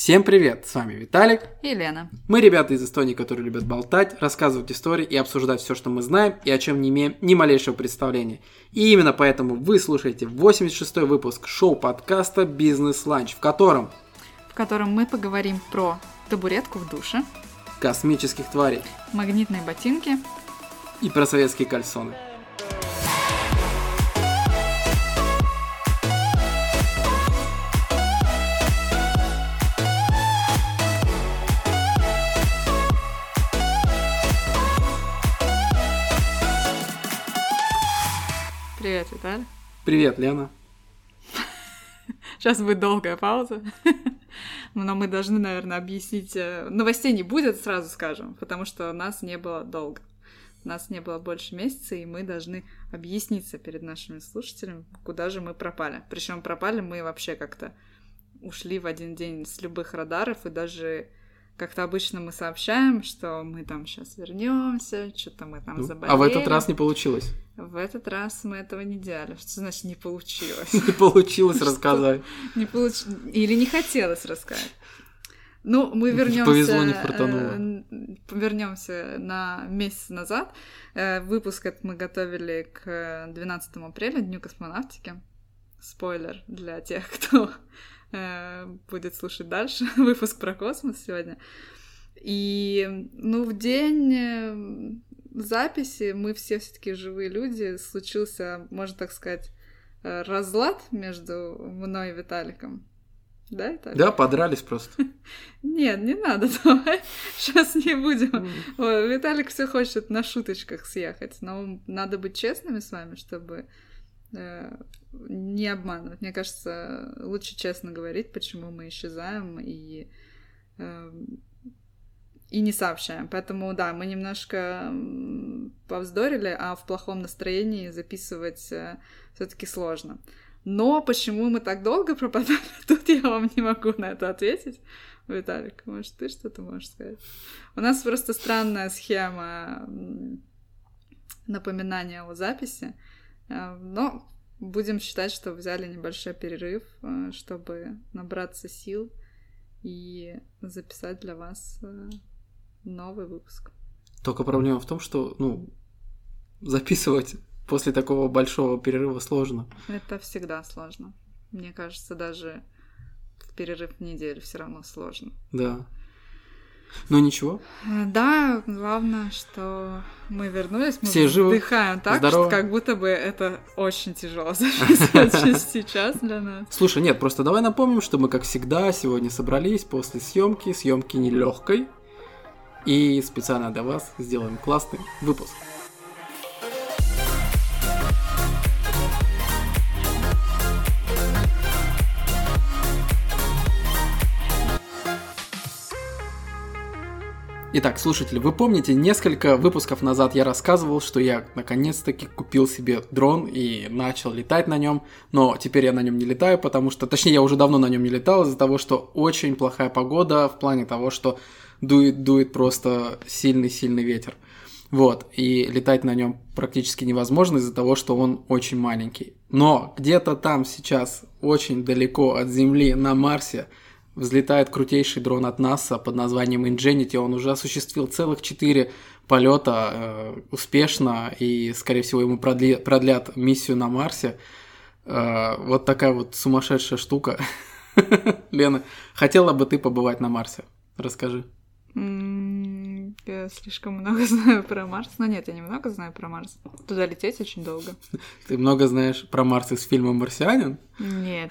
Всем привет, с вами Виталик и Лена. Мы ребята из Эстонии, которые любят болтать, рассказывать истории и обсуждать все, что мы знаем и о чем не имеем ни малейшего представления. И именно поэтому вы слушаете 86-й выпуск шоу-подкаста «Бизнес-ланч», в котором мы поговорим про табуретку в душе, космических тварей, магнитные ботинки и про советские кальсоны. Привет, Виталий. Привет, Лена. Сейчас будет долгая пауза, но мы должны, наверное, объяснить. Новостей не будет, сразу скажем, потому что нас не было долго. Нас не было больше месяца, и мы должны объясниться перед нашими слушателями, куда же мы пропали. Причем пропали мы вообще как-то ушли в один день с любых радаров, и даже как-то обычно мы сообщаем, что мы там сейчас вернемся, что-то мы там заболели. А в этот раз не получилось? В этот раз мы этого не делали. Что значит не получилось? Не получилось рассказать. Или не хотелось рассказать. Ну, мы вернемся. Повезло, не фартануло. Вернемся на месяц назад. Выпуск этот мы готовили к 12 апреля, Дню космонавтики. Спойлер для тех, кто будет слушать дальше. Выпуск про космос сегодня. И, в день записи мы все-таки живые люди. Случился, можно так сказать, разлад между мной и Виталиком. Да, Виталик? Да, подрались просто. Нет, не надо, давай. Сейчас не будем. Виталик все хочет на шуточках съехать. Но надо быть честными с вами, чтобы не обманывать. Мне кажется, лучше честно говорить, почему мы исчезаем и не сообщаем. Поэтому, да, мы немножко повздорили, а в плохом настроении записывать все-таки сложно. Но почему мы так долго пропадали, тут я вам не могу на это ответить. Виталик, может, ты что-то можешь сказать? У нас просто странная схема напоминания о записи, но будем считать, что взяли небольшой перерыв, чтобы набраться сил и записать для вас новый выпуск. Только проблема в том, что, записывать после такого большого перерыва сложно. Это всегда сложно. Мне кажется, даже в перерыв в неделю все равно сложно. Да. Но ничего. Да, главное, что мы вернулись, мы все живы, вдыхаем так, здоровы. Что как будто бы это очень тяжело сейчас для нас. Слушай, нет, просто давай напомним, что мы, как всегда, сегодня собрались после съемки нелегкой, и специально для вас сделаем классный выпуск. Итак, слушатели, вы помните, несколько выпусков назад я рассказывал, что я наконец-таки купил себе дрон и начал летать на нем, но теперь я на нем не летаю, потому что, точнее, я уже давно на нем не летал из-за того, что очень плохая погода в плане того, что дует просто сильный ветер. Вот, и летать на нем практически невозможно из-за того, что он очень маленький. Но где-то там сейчас, очень далеко от Земли, на Марсе, взлетает крутейший дрон от НАСА под названием Ingenuity. Он уже осуществил целых 4 полета успешно, и, скорее всего, ему продлят миссию на Марсе. Вот такая вот сумасшедшая штука. Лена, хотела бы ты побывать на Марсе? Расскажи. Я слишком много знаю про Марс. Но нет, я немного знаю про Марс. Туда лететь очень долго. Ты много знаешь про Марс из фильма «Марсианин»? Нет.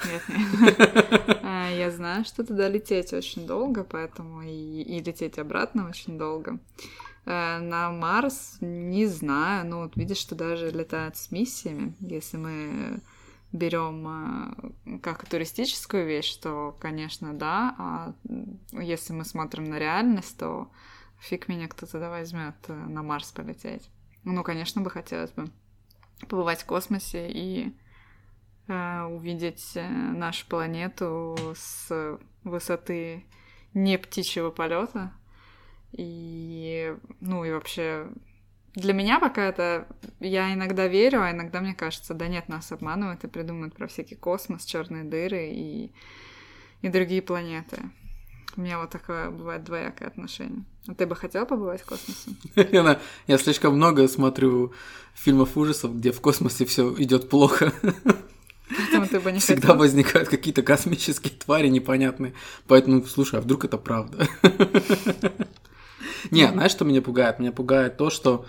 Я знаю, что туда лететь очень долго, поэтому и лететь обратно очень долго. На Марс не знаю. Ну, вот видишь, что даже летают с миссиями. Если мы берем как туристическую вещь, то, конечно, да. А если мы смотрим на реальность, то фиг меня кто-то туда возьмет на Марс полететь. Ну, конечно, бы хотелось бы побывать в космосе и увидеть нашу планету с высоты не птичьего полета. И вообще Для меня пока это... Я иногда верю, а иногда мне кажется, да нет, нас обманывают и придумывают про всякий космос, черные дыры и другие планеты. У меня вот такое бывает двоякое отношение. А ты бы хотел побывать в космосе? Я слишком много смотрю фильмов ужасов, где в космосе все идет плохо. Поэтому ты бы не Всегда хотел? возникают какие-то космические твари непонятные. Поэтому, слушай, а вдруг это правда? Не, знаешь, что меня пугает? Меня пугает то, что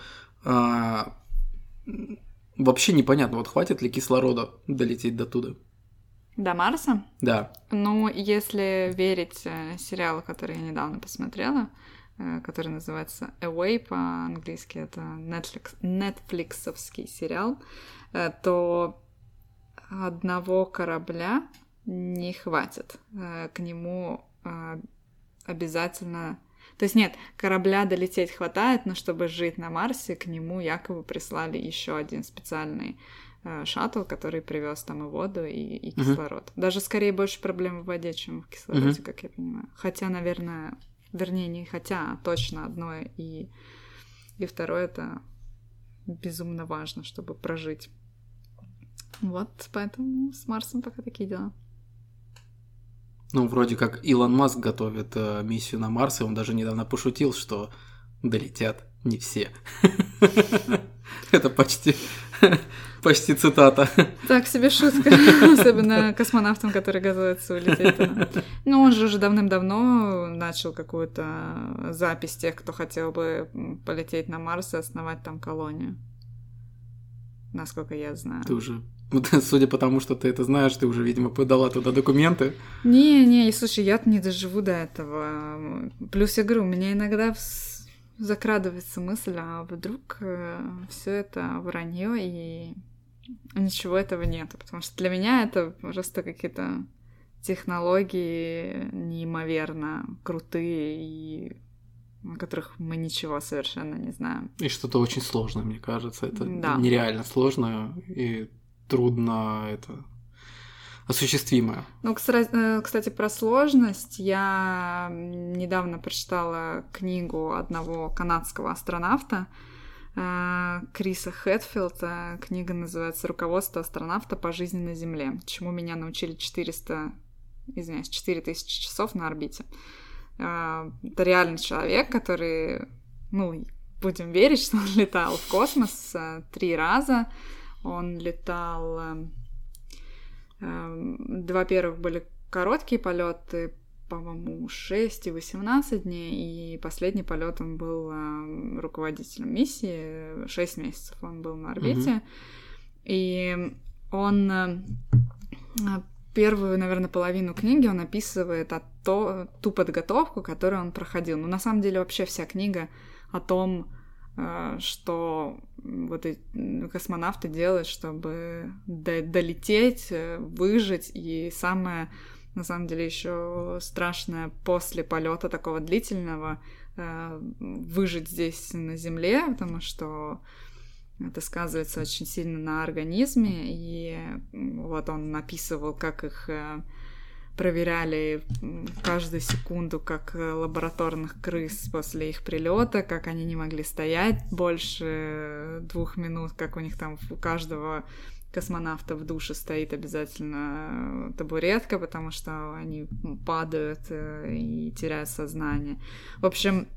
вообще непонятно, вот хватит ли кислорода долететь до туда. До Марса? Да. Ну, если верить сериалу, который я недавно посмотрела, который называется Away по-английски, это нетфликсовский сериал, то одного корабля не хватит. К нему обязательно... То есть нет, корабля долететь хватает, но чтобы жить на Марсе, к нему якобы прислали еще один специальный шаттл, который привез там и воду, и кислород. Даже скорее больше проблем в воде, чем в кислороде, как я понимаю. Хотя, наверное, вернее, не хотя, а точно одно и второе это безумно важно, чтобы прожить. Вот, поэтому с Марсом пока такие дела. Ну, вроде как Илон Маск готовит миссию на Марс, и он даже недавно пошутил, что долетят не все. Это почти цитата. Так себе шутка, особенно космонавтам, которые готовятся улететь туда. Ну, он же уже давным-давно начал какую-то запись тех, кто хотел бы полететь на Марс и основать там колонию. Насколько я знаю. Ты уже, судя по тому, что ты это знаешь, ты уже, видимо, подала туда документы. Не, слушай, я-то не доживу до этого. Плюс я говорю, у меня иногда закрадывается мысль, а вдруг все это вранье и ничего этого нету, потому что для меня это просто какие-то технологии неимоверно крутые и о которых мы ничего совершенно не знаем. И что-то очень сложное, мне кажется, это Да. нереально сложно и трудно это осуществимое. Ну, кстати, про сложность. Я недавно прочитала книгу одного канадского астронавта, Криса Хэтфилда. Книга называется «Руководство астронавта по жизни на Земле. Чему меня научили 4000 часов на орбите». Это реальный человек, который, ну, будем верить, что он летал в космос 3 раза. Он летал... 2 первых были короткие полеты, по-моему, 6 и 18 дней, и последний полет он был руководителем миссии, 6 месяцев он был на орбите, и он первую, наверное, половину книги он описывает ту подготовку, которую он проходил. Но на самом деле вообще вся книга о том, что вот эти космонавты делают, чтобы долететь, выжить, и самое, на самом деле, еще страшное после полета такого длительного выжить здесь на Земле, потому что это сказывается очень сильно на организме, и вот он описывал, как их проверяли каждую секунду, как лабораторных крыс после их прилета, как они не могли стоять больше 2 минут, как у них там у каждого космонавта в душе стоит обязательно табуретка, потому что они падают и теряют сознание. В общем,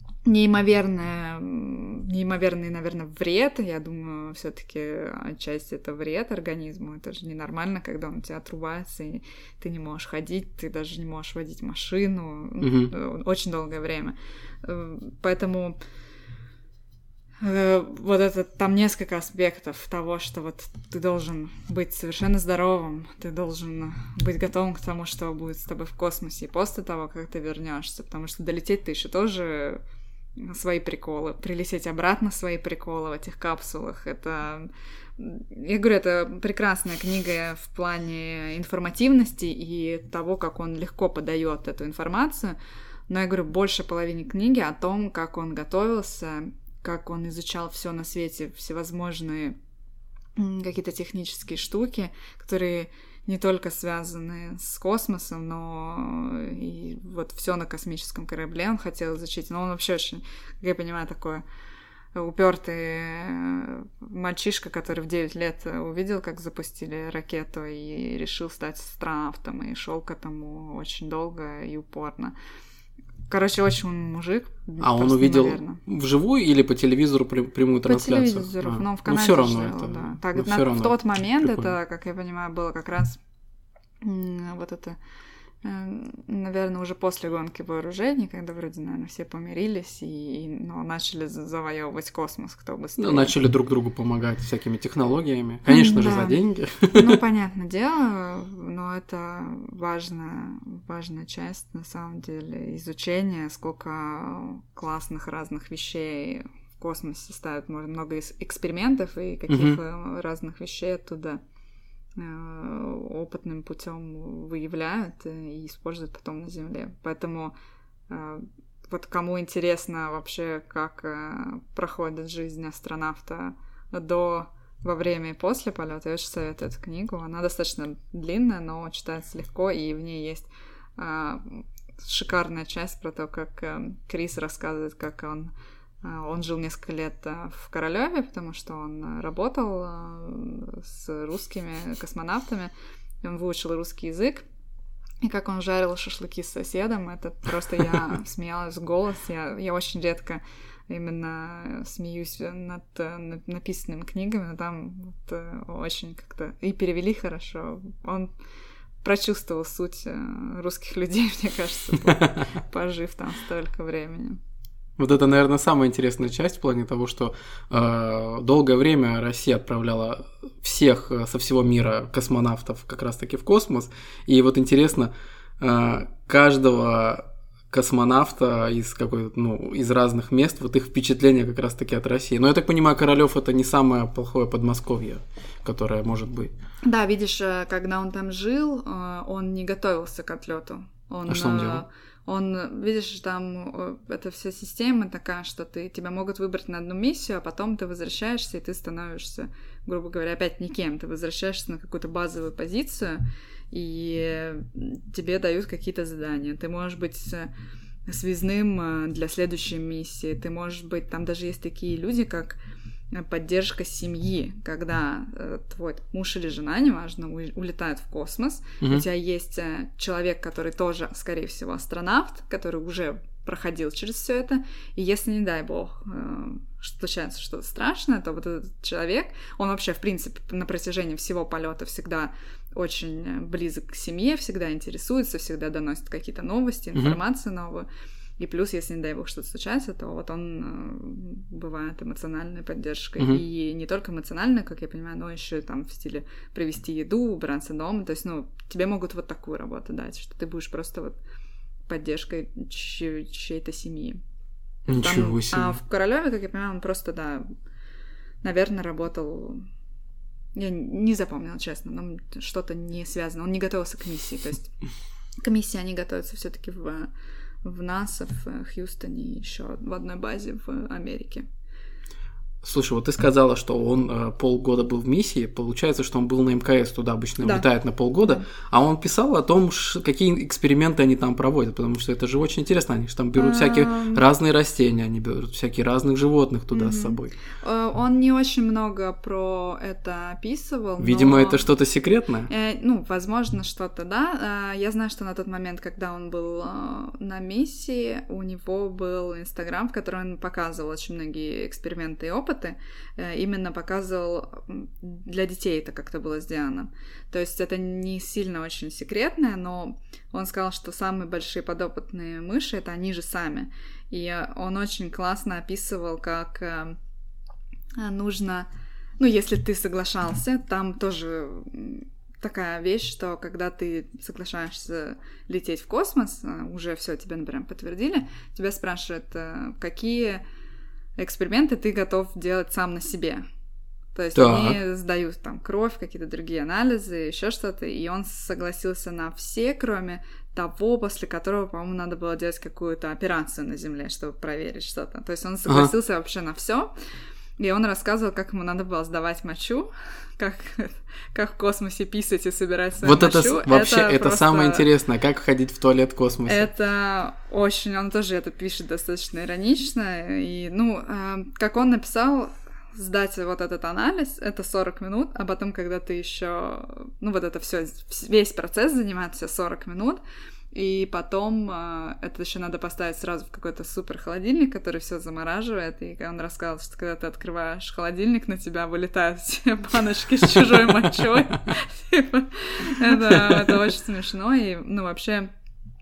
неимоверный, наверное, вред. Я думаю, все-таки отчасти это вред организму. Это же ненормально, когда он у тебя отрубается, и ты не можешь ходить, ты даже не можешь водить машину очень долгое время. Поэтому вот это там несколько аспектов того, что вот ты должен быть совершенно здоровым, ты должен быть готовым к тому, что будет с тобой в космосе и после того, как ты вернешься, потому что долететь ты еще тоже свои приколы, прилететь обратно свои приколы в этих капсулах. Это, я говорю, это прекрасная книга в плане информативности и того, как он легко подает эту информацию. Но я говорю, больше половины книги о том, как он готовился, как он изучал все на свете, всевозможные какие-то технические штуки, которые не только связаны с космосом, но и вот все на космическом корабле он хотел изучить. Но он вообще очень, как я понимаю, такой упертый мальчишка, который в 9 лет увидел, как запустили ракету, и решил стать астронавтом, и шел к этому очень долго и упорно. Короче, очень умный мужик. А он увидел вживую или по телевизору прямую трансляцию? По телевизору, но в Канаде все равно жил, это, да. Так, в тот момент прикольно. это, как я понимаю, было как раз вот это, наверное, уже после гонки вооружений, когда вроде, наверное, все помирились и начали завоевывать космос, кто быстрее. Ну, начали друг другу помогать всякими технологиями. Конечно же, за деньги. Ну, понятное дело, но это важная часть, на самом деле, изучения, сколько классных разных вещей в космосе ставят, много экспериментов и каких разных вещей оттуда опытным путем выявляют и используют потом на Земле. Поэтому вот кому интересно вообще, как проходит жизнь астронавта во время и после полета, я очень советую эту книгу. Она достаточно длинная, но читается легко, и в ней есть шикарная часть про то, как Крис рассказывает, как он жил несколько лет в Королёве, потому что он работал с русскими космонавтами, и он выучил русский язык. И как он жарил шашлыки с соседом, это просто я смеялась в голос. Я очень редко именно смеюсь над написанными книгами, но там очень как-то и перевели хорошо. Он прочувствовал суть русских людей, мне кажется, пожив там столько времени. Вот это, наверное, самая интересная часть в плане того, что долгое время Россия отправляла всех со всего мира космонавтов как раз-таки в космос. И вот интересно, каждого космонавта из разных мест, вот их впечатления как раз-таки от России. Но я так понимаю, Королёв это не самое плохое Подмосковье, которое может быть. Да, видишь, когда он там жил, он не готовился к отлету. А что он делал? Видишь, там эта вся система такая, что тебя могут выбрать на одну миссию, а потом ты возвращаешься, и ты становишься, грубо говоря, опять никем. Ты возвращаешься на какую-то базовую позицию, и тебе дают какие-то задания. Ты можешь быть связным для следующей миссии, ты можешь быть... Там даже есть такие люди, как поддержка семьи, когда твой муж или жена, неважно, улетают в космос, у тебя есть человек, который тоже, скорее всего, астронавт, который уже проходил через все это, и если, не дай бог, случается что-то страшное, то вот этот человек, он вообще, в принципе, на протяжении всего полета всегда очень близок к семье, всегда интересуется, всегда доносит какие-то новости, информацию новую. И плюс, если, не дай бог, что-то случается, то вот он бывает эмоциональной поддержкой. И не только эмоциональной, как я понимаю, но еще там в стиле привезти еду, убраться дома. То есть, тебе могут вот такую работу дать, что ты будешь просто вот поддержкой чьей-то семьи. Ничего себе. А в Королёве, как я понимаю, он просто, да, наверное, работал... Я не запомнила, честно, но что-то не связано. Он не готовился к миссии. То есть к миссии они готовятся все-таки в НАСА, в Хьюстоне и еще в одной базе в Америке. Слушай, вот ты сказала, что он полгода был в миссии, получается, что он был на МКС, туда обычно улетает на полгода, а он писал о том, какие эксперименты они там проводят, потому что это же очень интересно, они же там берут всякие разные растения, они берут всякие разных животных туда с собой. Он не очень много про это описывал. Видимо, это что-то секретное? Возможно, что-то, да. Я знаю, что на тот момент, когда он был на миссии, у него был Инстаграм, в котором он показывал очень многие эксперименты и опыты, именно показывал для детей это как-то было сделано. То есть это не сильно очень секретное, но он сказал, что самые большие подопытные мыши — это они же сами. И он очень классно описывал, как нужно... если ты соглашался, там тоже такая вещь, что когда ты соглашаешься лететь в космос, уже все тебе, например, подтвердили, тебя спрашивают, какие эксперименты ты готов делать сам на себе. То есть они сдают там кровь, какие-то другие анализы, еще что-то, и он согласился на все, кроме того, после которого, по-моему, надо было делать какую-то операцию на Земле, чтобы проверить что-то. То есть он согласился вообще на все. И он рассказывал, как ему надо было сдавать мочу, как в космосе писать и собирать свою мочу. Вот это вообще, это просто... самое интересное, как ходить в туалет в космосе. Это очень... Он тоже это пишет достаточно иронично. И, как он написал, сдать вот этот анализ, это 40 минут, а потом, когда ты еще... вот это все, весь процесс занимает все 40 минут, и потом это еще надо поставить сразу в какой-то супер холодильник, который все замораживает. И он рассказал, что когда ты открываешь холодильник, на тебя вылетают все баночки с чужой мочой. Это очень смешно. И, вообще,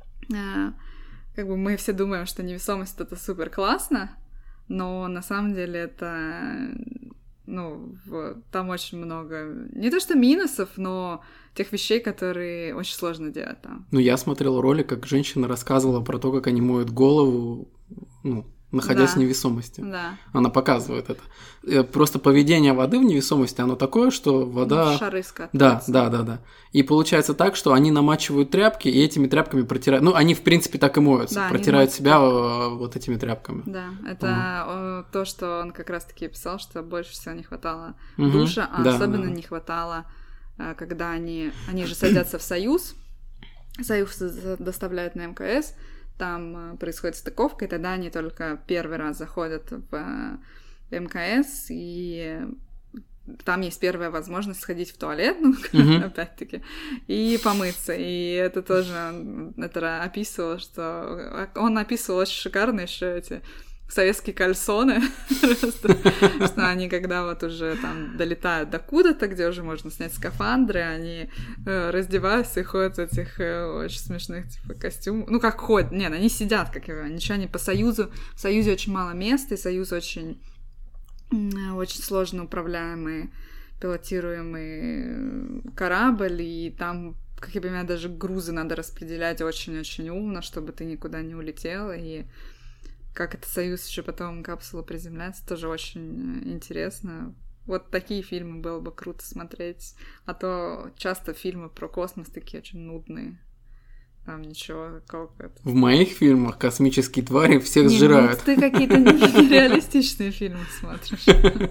мы все думаем, что невесомость — это супер классно, но на самом деле это... там очень много... Не то что минусов, но тех вещей, которые очень сложно делать там. Я смотрел ролик, как женщина рассказывала про то, как они моют голову, находясь в невесомости. Да. Она показывает это. Просто поведение воды в невесомости, оно такое, что вода... Шары скатываются. Да. И получается так, что они намачивают тряпки, и этими тряпками протирают... они, в принципе, так и моются. Да, протирают себя вот этими тряпками. Да, это то, что он как раз-таки писал, что больше всего не хватало душа, а особенно не хватало, когда они же садятся в Союз доставляют на МКС, там происходит стыковка, и тогда они только первый раз заходят в МКС, и там есть первая возможность сходить в туалет, опять-таки, и помыться. И это тоже это описывал, что... Он описывал очень шикарно еще эти советские кальсоны, что они, когда вот уже там долетают до куда-то, где уже можно снять скафандры, они раздеваются и ходят в этих очень смешных типа костюмах. Как ходят? Нет, они сидят, ничего не по Союзу. В Союзе очень мало места, и Союз очень сложно управляемый, пилотируемый корабль, и там, как я понимаю, даже грузы надо распределять очень-очень умно, чтобы ты никуда не улетел, и как этот Союз еще потом капсула приземляется, тоже очень интересно. Вот такие фильмы было бы круто смотреть. А то часто фильмы про космос такие очень нудные. Там ничего такого. В моих фильмах космические твари всех сжирают. Ты какие-то нереалистичные фильмы смотришь.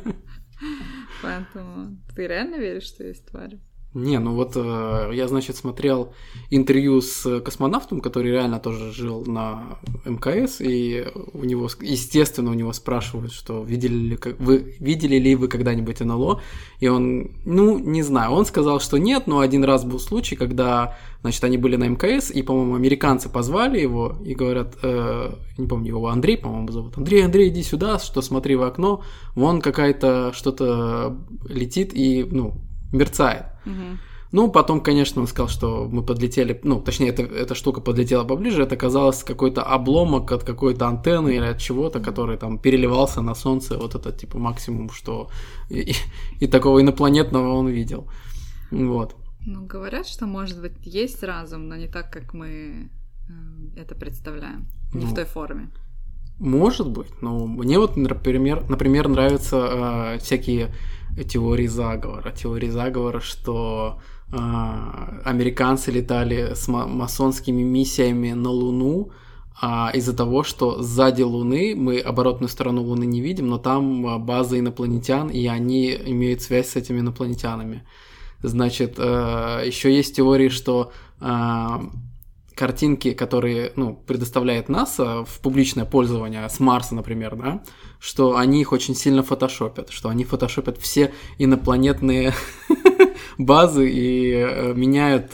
Поэтому ты реально веришь, что есть твари? Не, я, смотрел интервью с космонавтом, который реально тоже жил на МКС, и у него, естественно, у него спрашивают, что видели ли вы когда-нибудь НЛО, и он, не знаю, он сказал, что нет, но один раз был случай, когда, они были на МКС, и, по-моему, американцы позвали его и говорят, не помню, его Андрей, по-моему, зовут, Андрей, иди сюда, что смотри в окно, вон какая-то что-то летит и, мерцает. Потом, конечно, он сказал, что мы подлетели, точнее, эта штука подлетела поближе, это оказалось какой-то обломок от какой-то антенны или от чего-то, который там переливался на солнце, вот это, максимум, что и такого инопланетного он видел. Вот. Говорят, что, может быть, есть разум, но не так, как мы это представляем, не в той форме. Может быть, но мне например, нравятся всякие теории заговора, что американцы летали с масонскими миссиями на Луну, из-за того, что сзади Луны, мы оборотную сторону Луны не видим, но там база инопланетян, и они имеют связь с этими инопланетянами. Значит, еще есть теории, что картинки, которые предоставляет НАСА в публичное пользование с Марса, например, да, что они их очень сильно фотошопят, что они фотошопят все инопланетные базы и меняют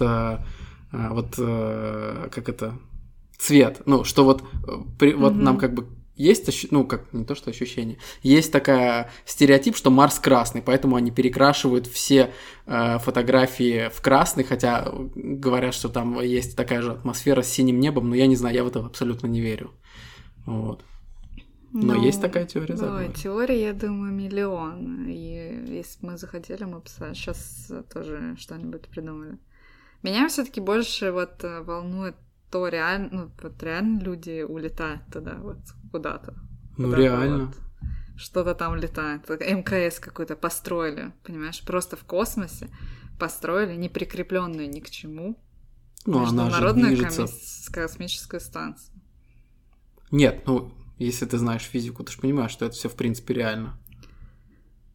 цвет. Что нам есть, не то что ощущение, есть такая стереотип, что Марс красный, поэтому они перекрашивают все фотографии в красный, хотя говорят, что там есть такая же атмосфера с синим небом, но я не знаю, я в это абсолютно не верю. Вот. Но есть такая теория заговора. Теория, я думаю, миллион. И если бы мы захотели, мы бы сейчас тоже что-нибудь придумали. Меня все-таки больше волнует то, реально люди улетают туда, куда-то. Реально. Что-то там летает. МКС какой-то построили, понимаешь? Просто в космосе построили, не прикрепленную ни к чему. Международную космическую станцию. Нет, если ты знаешь физику, ты же понимаешь, что это все в принципе реально.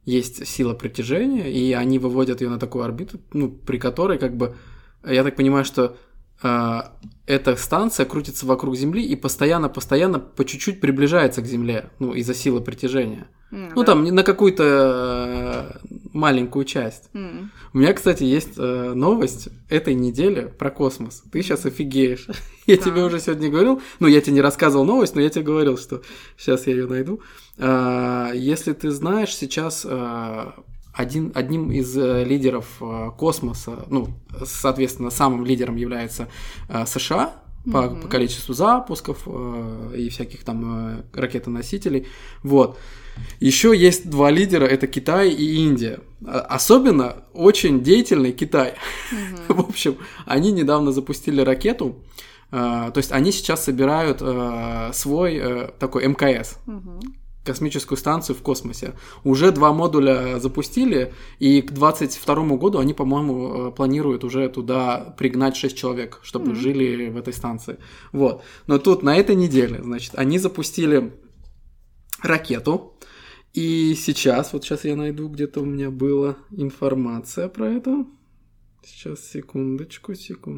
есть сила притяжения, и они выводят ее на такую орбиту, ну, при которой, как бы, я так понимаю, что эта станция крутится вокруг Земли и постоянно по чуть-чуть приближается к Земле, ну, из-за силы притяжения. Ну, там, на какую-то маленькую часть. У меня, кстати, есть новость этой недели про космос. Ты сейчас офигеешь. Я тебе уже сегодня говорил, ну, я тебе не рассказывал новость, но я тебе говорил, что сейчас я ее найду. Если ты знаешь, сейчас одним из лидеров космоса, ну, соответственно, самым лидером является США по количеству запусков и всяких там ракетоносителей. Вот. Еще есть два лидера, это Китай и Индия. Особенно очень деятельный Китай. В общем, они недавно запустили ракету, то есть они сейчас собирают свой такой МКС. Космическую станцию в космосе. Уже 2 модуля запустили, и к 2022 году они, по-моему, планируют уже туда пригнать 6 человек, чтобы жили в этой станции. Вот. Но тут на этой неделе, значит, они запустили ракету, и сейчас, вот сейчас я найду, где-то у меня была информация про это. Сейчас, секундочку.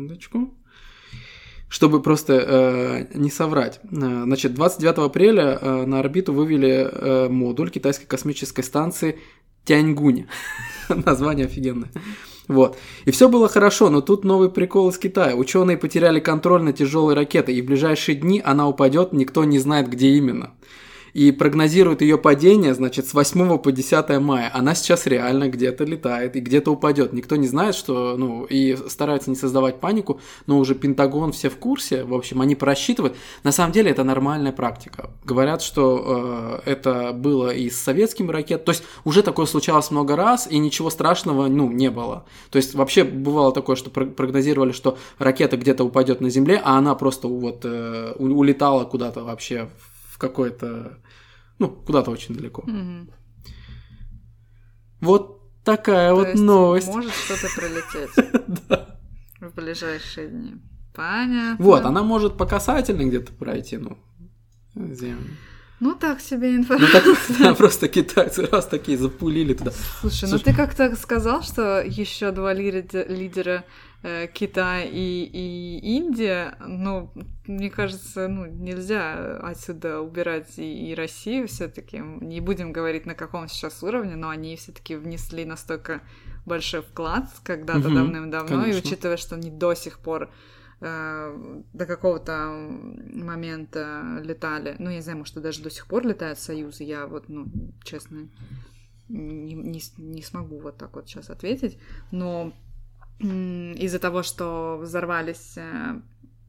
Чтобы просто не соврать. Значит, 29 апреля на орбиту вывели модуль китайской космической станции Тяньгунь. Название офигенное. Вот. И все было хорошо, но тут новый прикол из Китая. Ученые потеряли контроль над тяжелой ракетой, и в ближайшие дни она упадет, никто не знает, где именно. И прогнозируют ее падение, значит, с 8 по 10 мая. Она сейчас реально где-то летает и где-то упадет. Никто не знает, что, ну, и стараются не создавать панику, но уже Пентагон все в курсе, в общем, они просчитывают. На самом деле это нормальная практика. Говорят, что это было и с советскими ракетами, то есть уже такое случалось много раз, и ничего страшного, ну, не было. То есть вообще бывало такое, что прогнозировали, что ракета где-то упадет на Земле, а она просто вот улетала куда-то вообще в какое-то, ну, куда-то очень далеко. Вот такая вот новость. Может что-то пролететь в ближайшие дни. Понятно. Вот, она может по касательной где-то пройти, ну, Землю. Ну, так себе информация. Ну, так, просто китайцы раз такие запулили туда. Слушай, ну ты как-то сказал, что еще 2 лидера Китай и Индия, ну, мне кажется, ну, нельзя отсюда убирать и Россию все-таки. Не будем говорить, на каком сейчас уровне, но они все-таки внесли настолько большой вклад когда-то давным-давно, конечно. И учитывая, что они до сих пор до какого-то момента летали, ну, я не знаю, может, даже до сих пор летают союзы, я вот, ну, честно, не смогу вот так вот сейчас ответить, но из-за того, что взорвались, я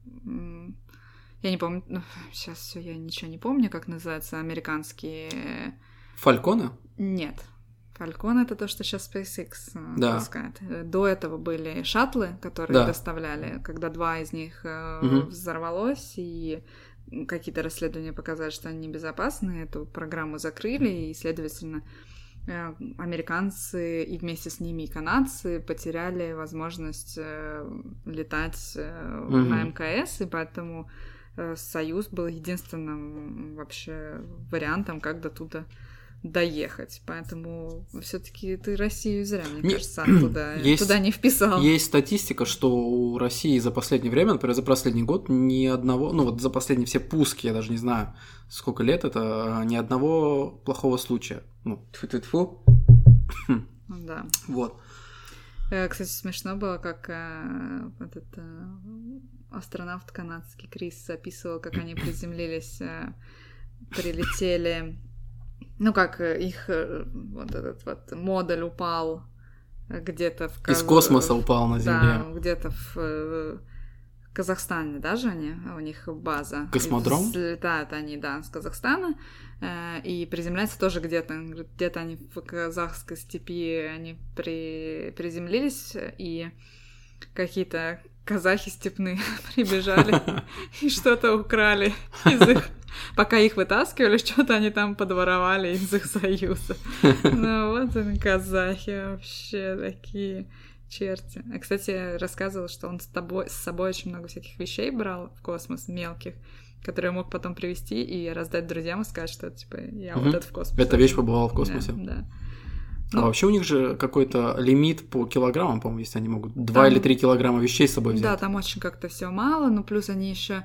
не помню, сейчас все, я ничего не помню, как называются американские... Фальконы? Нет. Фалькон — это то, что сейчас SpaceX выпускает. До этого были шаттлы, которые доставляли, когда 2 из них взорвалось, и какие-то расследования показали, что они небезопасны, эту программу закрыли, и, следовательно, американцы и вместе с ними и канадцы потеряли возможность летать на МКС, и поэтому Союз был единственным вообще вариантом, как до туда доехать. Поэтому все-таки ты Россию зря, мне кажется, туда не вписал. Есть статистика, что у России за последнее время, например, за последний год ни одного, ну вот за последние все пуски, я даже не знаю, сколько лет это, ни одного плохого случая. Ну, тьфу-тьфу-тьфу. Да. Вот. Кстати, смешно было, как этот астронавт канадский Крис описывал, как они приземлились, прилетели. Ну, как их вот этот вот модуль упал где-то в... Из космоса упал на Земле. Да, где-то в Казахстане даже у них база. Космодром? Взлетают они, да, с Казахстана, и приземляются тоже где-то. Где-то они в казахской степи они приземлились, и какие-то казахи степные прибежали и что-то украли из их... Пока их вытаскивали, что-то они там подворовали из их союза. Ну вот они, казахи, вообще такие черти. Кстати, я рассказывала, что он с собой очень много всяких вещей брал в космос, мелких, которые мог потом привезти и раздать друзьям и сказать, что, типа, я вот это в космосе. Эта вещь побывала в космосе. Да. А вообще у них же какой-то лимит по килограммам, по-моему, если они могут 2 или 3 килограмма вещей с собой взять. Да, там очень как-то все мало, но плюс они еще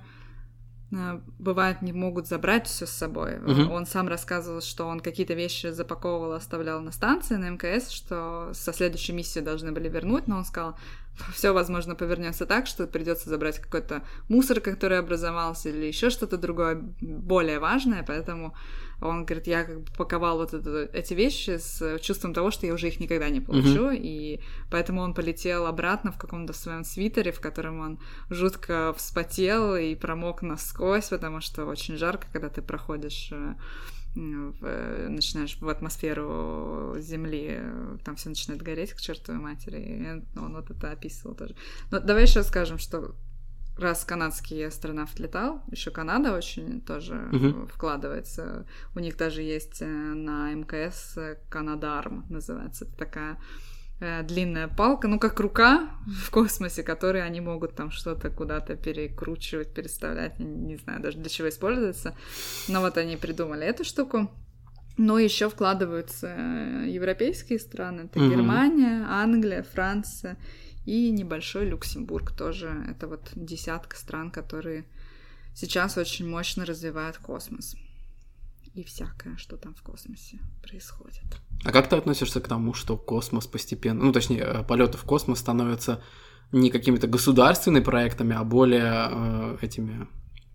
бывает не могут забрать все с собой. Он сам рассказывал, что он какие-то вещи запаковывал, оставлял на станции, на МКС, что со следующей миссии должны были вернуть, но он сказал, все, возможно, повернется так, что придется забрать какой-то мусор, который образовался, или еще что-то другое более важное, поэтому он говорит, я как бы паковал вот эти вещи с чувством того, что я уже их никогда не получу, и поэтому он полетел обратно в каком-то своем свитере, в котором он жутко вспотел и промок насквозь, потому что очень жарко, когда ты проходишь... начинаешь в атмосферу Земли, там все начинает гореть к чертовой матери, и он вот это описывал тоже. Но давай еще скажем, что раз канадский астронавт летал, еще Канада очень тоже вкладывается. У них даже есть на МКС Канадарм называется. Это такая длинная палка, ну как рука в космосе, которой они могут там что-то куда-то перекручивать, переставлять, не знаю даже для чего используется. Но вот они придумали эту штуку. Но еще вкладываются европейские страны. Это Германия, Англия, Франция и небольшой Люксембург тоже. Это вот десятка стран, которые сейчас очень мощно развивают космос. И всякое, что там в космосе происходит. А как ты относишься к тому, что космос постепенно, ну, точнее, полеты в космос становятся не какими-то государственными проектами, а более этими,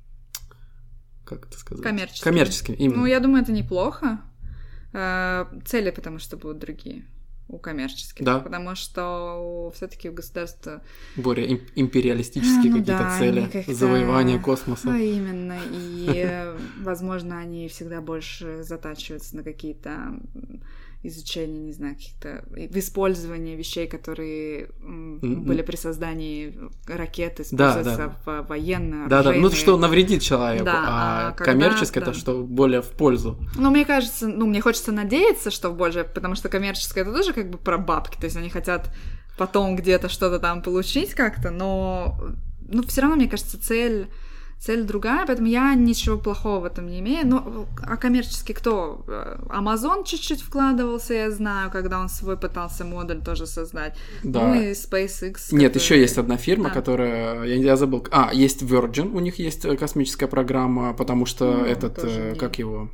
как это сказать? Коммерческими. Именно. Ну, я думаю, это неплохо. Цели, потому что будут другие у коммерческих. Да. Потому что все-таки у государства... Более империалистические какие-то цели, завоевания космоса. Именно. И, возможно, они всегда больше затачиваются на какие-то изучения, не знаю, каких-то... в использовании вещей, которые были при создании ракет, используются в военной, Да, ну что навредит человеку, да, коммерческое это что более в пользу. Ну, мне кажется, мне хочется надеяться, что больше, потому что коммерческое это тоже как бы про бабки, то есть они хотят потом где-то что-то там получить как-то, но все равно, мне кажется, цель другая, поэтому я ничего плохого в этом не имею. Но, а коммерчески кто? Amazon чуть-чуть вкладывался, я знаю, когда он свой пытался модуль тоже создать. Да. Ну и SpaceX. Нет, еще есть одна фирма, которая... Я забыл... есть Virgin, у них есть космическая программа, потому что как его...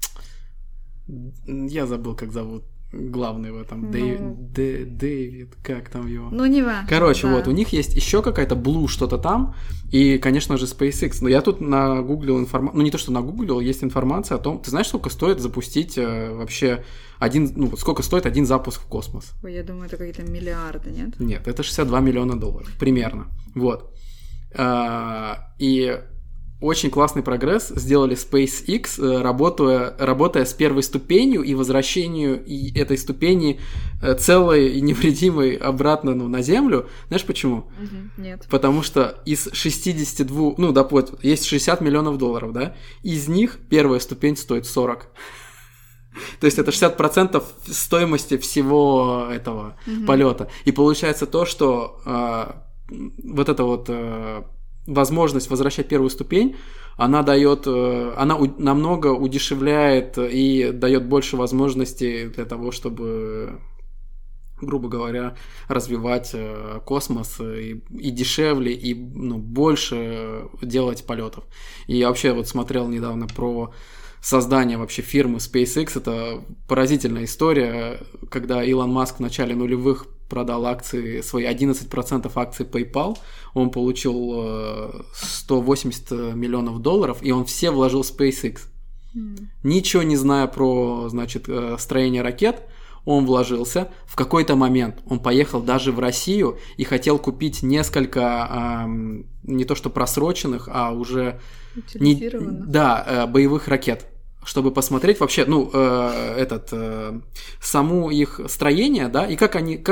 Я забыл, как зовут. Главный в этом, Дэвид, как там его? Ну, не важно. Короче, вот, у них есть еще какая-то Blue что-то там, и, конечно же, SpaceX. Но я тут нагуглил информацию, ну, не то, что нагуглил, есть информация о том, ты знаешь, сколько стоит запустить вообще сколько стоит один запуск в космос? Ой, я думаю, это какие-то миллиарды, нет? Нет, это $62 миллиона, примерно, вот. И... Очень классный прогресс сделали SpaceX, работая с первой ступенью и возвращению этой ступени целой и невредимой обратно на Землю. Знаешь почему? Нет. Потому что из 62, есть $60 миллионов, да? Из них первая ступень стоит 40. То есть это 60% стоимости всего этого полета. И получается то, что вот это вот... возможность возвращать первую ступень, она намного удешевляет и дает больше возможностей для того, чтобы, грубо говоря, развивать космос и дешевле, и больше делать полетов. И я вообще вот смотрел недавно про создание вообще фирмы SpaceX. Это поразительная история, когда Илон Маск в начале нулевых продал свои 11% акций PayPal, он получил $180 миллионов, и он все вложил в SpaceX. Ничего не зная про, строение ракет, он вложился. В какой-то момент он поехал даже в Россию и хотел купить несколько, не то что просроченных, а уже боевых ракет, чтобы посмотреть вообще, само их строение, да, и как они,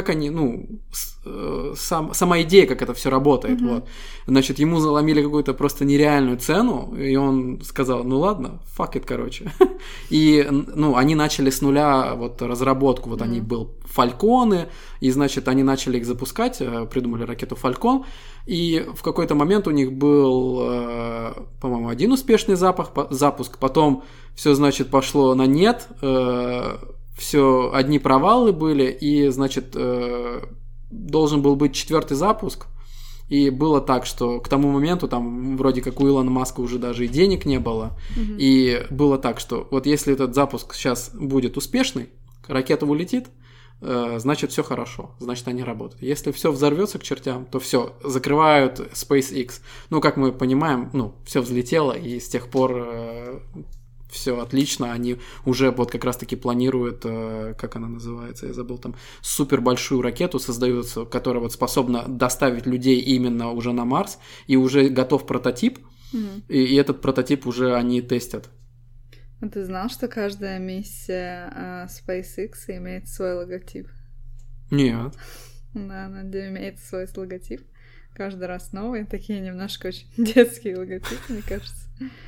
сама идея, как это все работает, вот. Значит, ему заломили какую-то просто нереальную цену, и он сказал, ладно, fuck it, короче. И, они начали с нуля вот разработку, вот они был Фальконы, и, значит, они начали их запускать, придумали ракету Фалькон, и в какой-то момент у них был, по-моему, один успешный запуск, потом все, значит, пошло на нет, все одни провалы были, и, значит, должен был быть 4-й запуск, и было так, что к тому моменту там вроде как у Илона Маска уже даже и денег не было, и было так, что вот если этот запуск сейчас будет успешный, ракета улетит, значит, все хорошо, значит, они работают. Если все взорвется к чертям, то все, закрывают SpaceX. Ну, как мы понимаем, все взлетело, и с тех пор все отлично. Они уже вот как раз-таки планируют, как она называется, я забыл, там супер большую ракету создается, которая вот способна доставить людей именно уже на Марс, и уже готов прототип, и этот прототип уже они тестят. А ты знал, что каждая миссия SpaceX имеет свой логотип? Нет. Да, она имеет свой логотип. Каждый раз новые, такие немножко очень детские логотипы, мне кажется.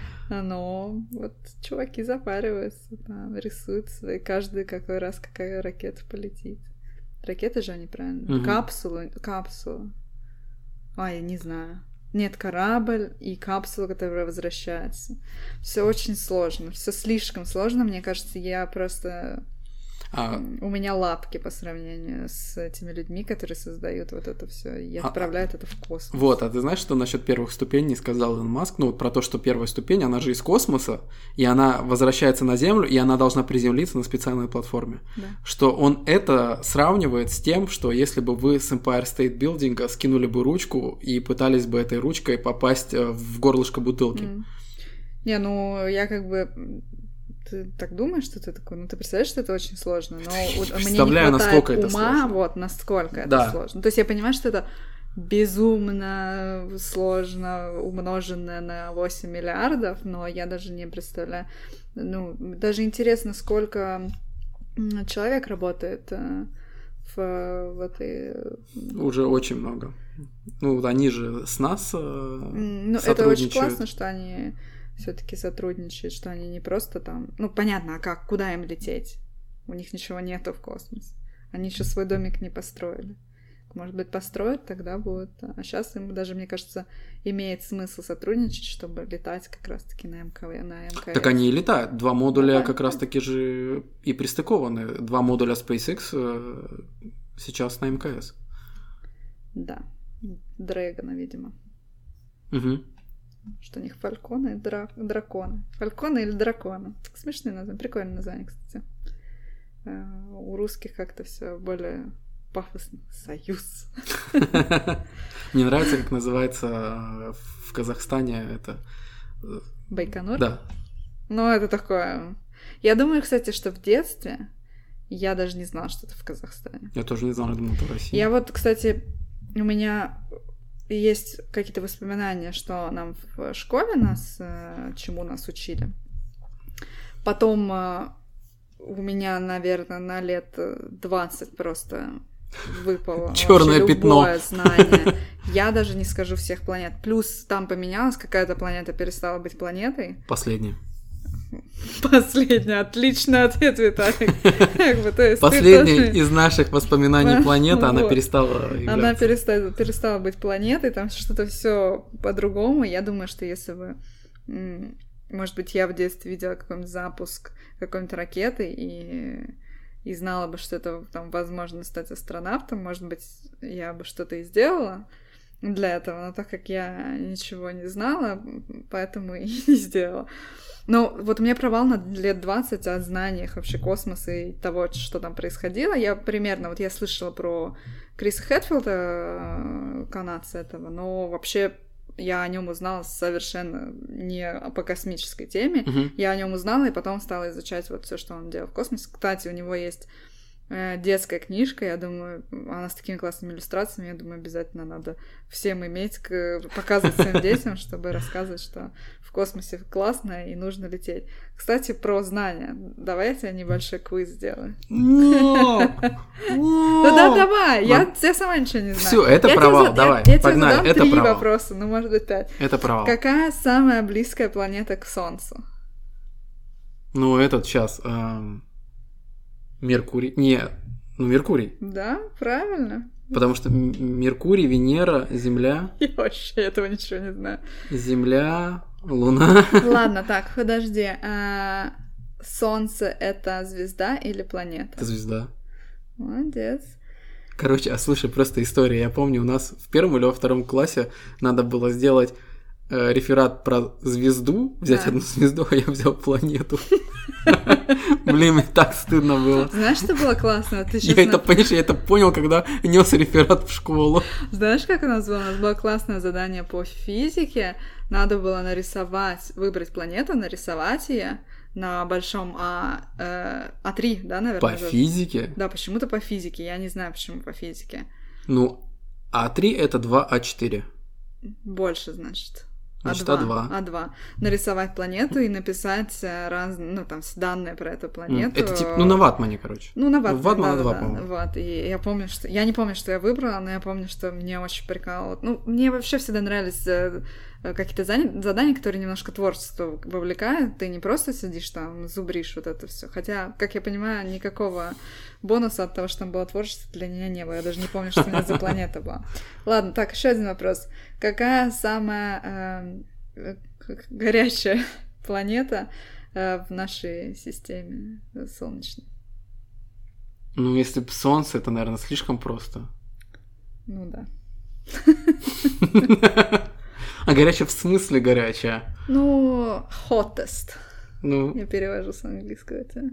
Но вот чуваки запариваются, там, рисуют свои, каждый какой раз какая ракета полетит. Ракеты же они правильно? Капсулу. Я не знаю. Нет, корабль и капсула, которая возвращается. Все очень сложно, все слишком сложно. Мне кажется, я просто... У меня лапки по сравнению с этими людьми, которые создают вот это все и отправляют это в космос. Вот, а ты знаешь, что насчет первых ступеней сказал Илон Маск? Ну, вот про то, что первая ступень, она же из космоса, и она возвращается на Землю, и она должна приземлиться на специальной платформе. Да. Что он это сравнивает с тем, что если бы вы с Empire State Building скинули бы ручку и пытались бы этой ручкой попасть в горлышко бутылки. Не, я как бы... Ты так думаешь, что ты такой? Ты представляешь, что это очень сложно, но мне не хватает ума, вот, насколько это сложно. То есть я понимаю, что это безумно сложно, умноженное на 8 миллиардов, но я даже не представляю. Даже интересно, сколько человек работает в этой... Уже очень много. Они же с нас сотрудничают. Это очень классно, что они... все-таки сотрудничают, что они не просто там... понятно, а куда им лететь? У них ничего нету в космосе. Они еще свой домик не построили. Может быть, построят, тогда будет. А сейчас им даже, мне кажется, имеет смысл сотрудничать, чтобы летать как раз-таки на МКС. Так они и летают. 2 модуля как раз-таки же и пристыкованы. 2 модуля SpaceX сейчас на МКС. Да. Дрэгона, видимо. Угу. Что у них фальконы и драконы. Фальконы или драконы. Смешные названия, прикольное название, кстати. У русских как-то все более пафосно. Союз. Мне нравится, как называется в Казахстане это... Байконур? Да. Это такое... Я думаю, кстати, что в детстве я даже не знала, что это в Казахстане. Я тоже не знала, я думала, это в России. Я вот, кстати, у меня... Есть какие-то воспоминания, что нам в школе чему нас учили. Потом у меня, наверное, на лет 20 просто выпало чёрное пятно. Любое знание. Я даже не скажу всех планет. Плюс там поменялась, какая-то планета перестала быть планетой. Последняя. Последний, отличный ответ, Виталик. Последняя из наших воспоминаний планеты, она перестала являться. Она перестала быть планетой, там что-то все по-другому. Я думаю, что если бы, может быть, я в детстве видела какой-нибудь запуск какой-нибудь ракеты и знала бы, что это там возможно стать астронавтом, может быть, я бы что-то и сделала для этого, но так как я ничего не знала, поэтому и не сделала. Но вот у меня провал на лет 20 о знаниях вообще космоса и того, что там происходило. Я примерно, я слышала про Криса Хэтфилда, канадца этого, но вообще я о нем узнала совершенно не по космической теме. Я о нем узнала и потом стала изучать вот все, что он делал в космосе. Кстати, у него есть детская книжка, я думаю, она с такими классными иллюстрациями, я думаю, обязательно надо всем иметь, показывать своим детям, чтобы рассказывать, что в космосе классно и нужно лететь. Кстати, про знания. Давай я тебе небольшой квиз сделаю. Да, давай, я сама ничего не знаю. Все, это провал, давай, погнали, это провал. Я тебе задам 3 вопроса, может быть 5. Это провал. Какая самая близкая планета к Солнцу? Этот сейчас... Меркурий. Меркурий. Да, правильно. Потому что Меркурий, Венера, Земля. Я вообще этого ничего не знаю. Земля, Луна. Ладно, так, подожди. Солнце — это звезда или планета? Это звезда. Молодец. Короче, слушай, просто история. Я помню, у нас в 1 или во 2 классе надо было сделать реферат про звезду, взять одну звезду, а я взял планету. Блин, мне так стыдно было. Знаешь, что было классно? Я это понял, когда нес реферат в школу. Знаешь, как у нас было? У нас было классное задание по физике. Надо было выбрать планету, нарисовать ее на большом А3, да, наверное? По физике? Да, почему-то по физике. Я не знаю, почему по физике. Ну, А3 — это 2А4. Больше, значит. Значит, А2. А2. Нарисовать планету и написать данные про эту планету. Это типа, на ватмане, короче. На ватмане, Ватман да, А2, по-моему. Вот, и я помню, что... Я не помню, что я выбрала, но я помню, что мне очень прикалывало. Мне вообще всегда нравились какие-то задания, которые немножко творчество вовлекают. Ты не просто сидишь там, зубришь вот это все. Хотя, как я понимаю, никакого бонуса от того, что там было творчество, для меня не было. Я даже не помню, что у меня за планета была. Ладно, так, еще один вопрос. Какая самая горячая планета в нашей системе Солнечной? Ну, если бы Солнце, это, наверное, слишком просто. Ну да. А горячая в смысле горячая? Ну, hottest. Ну. Я перевожу с английского это.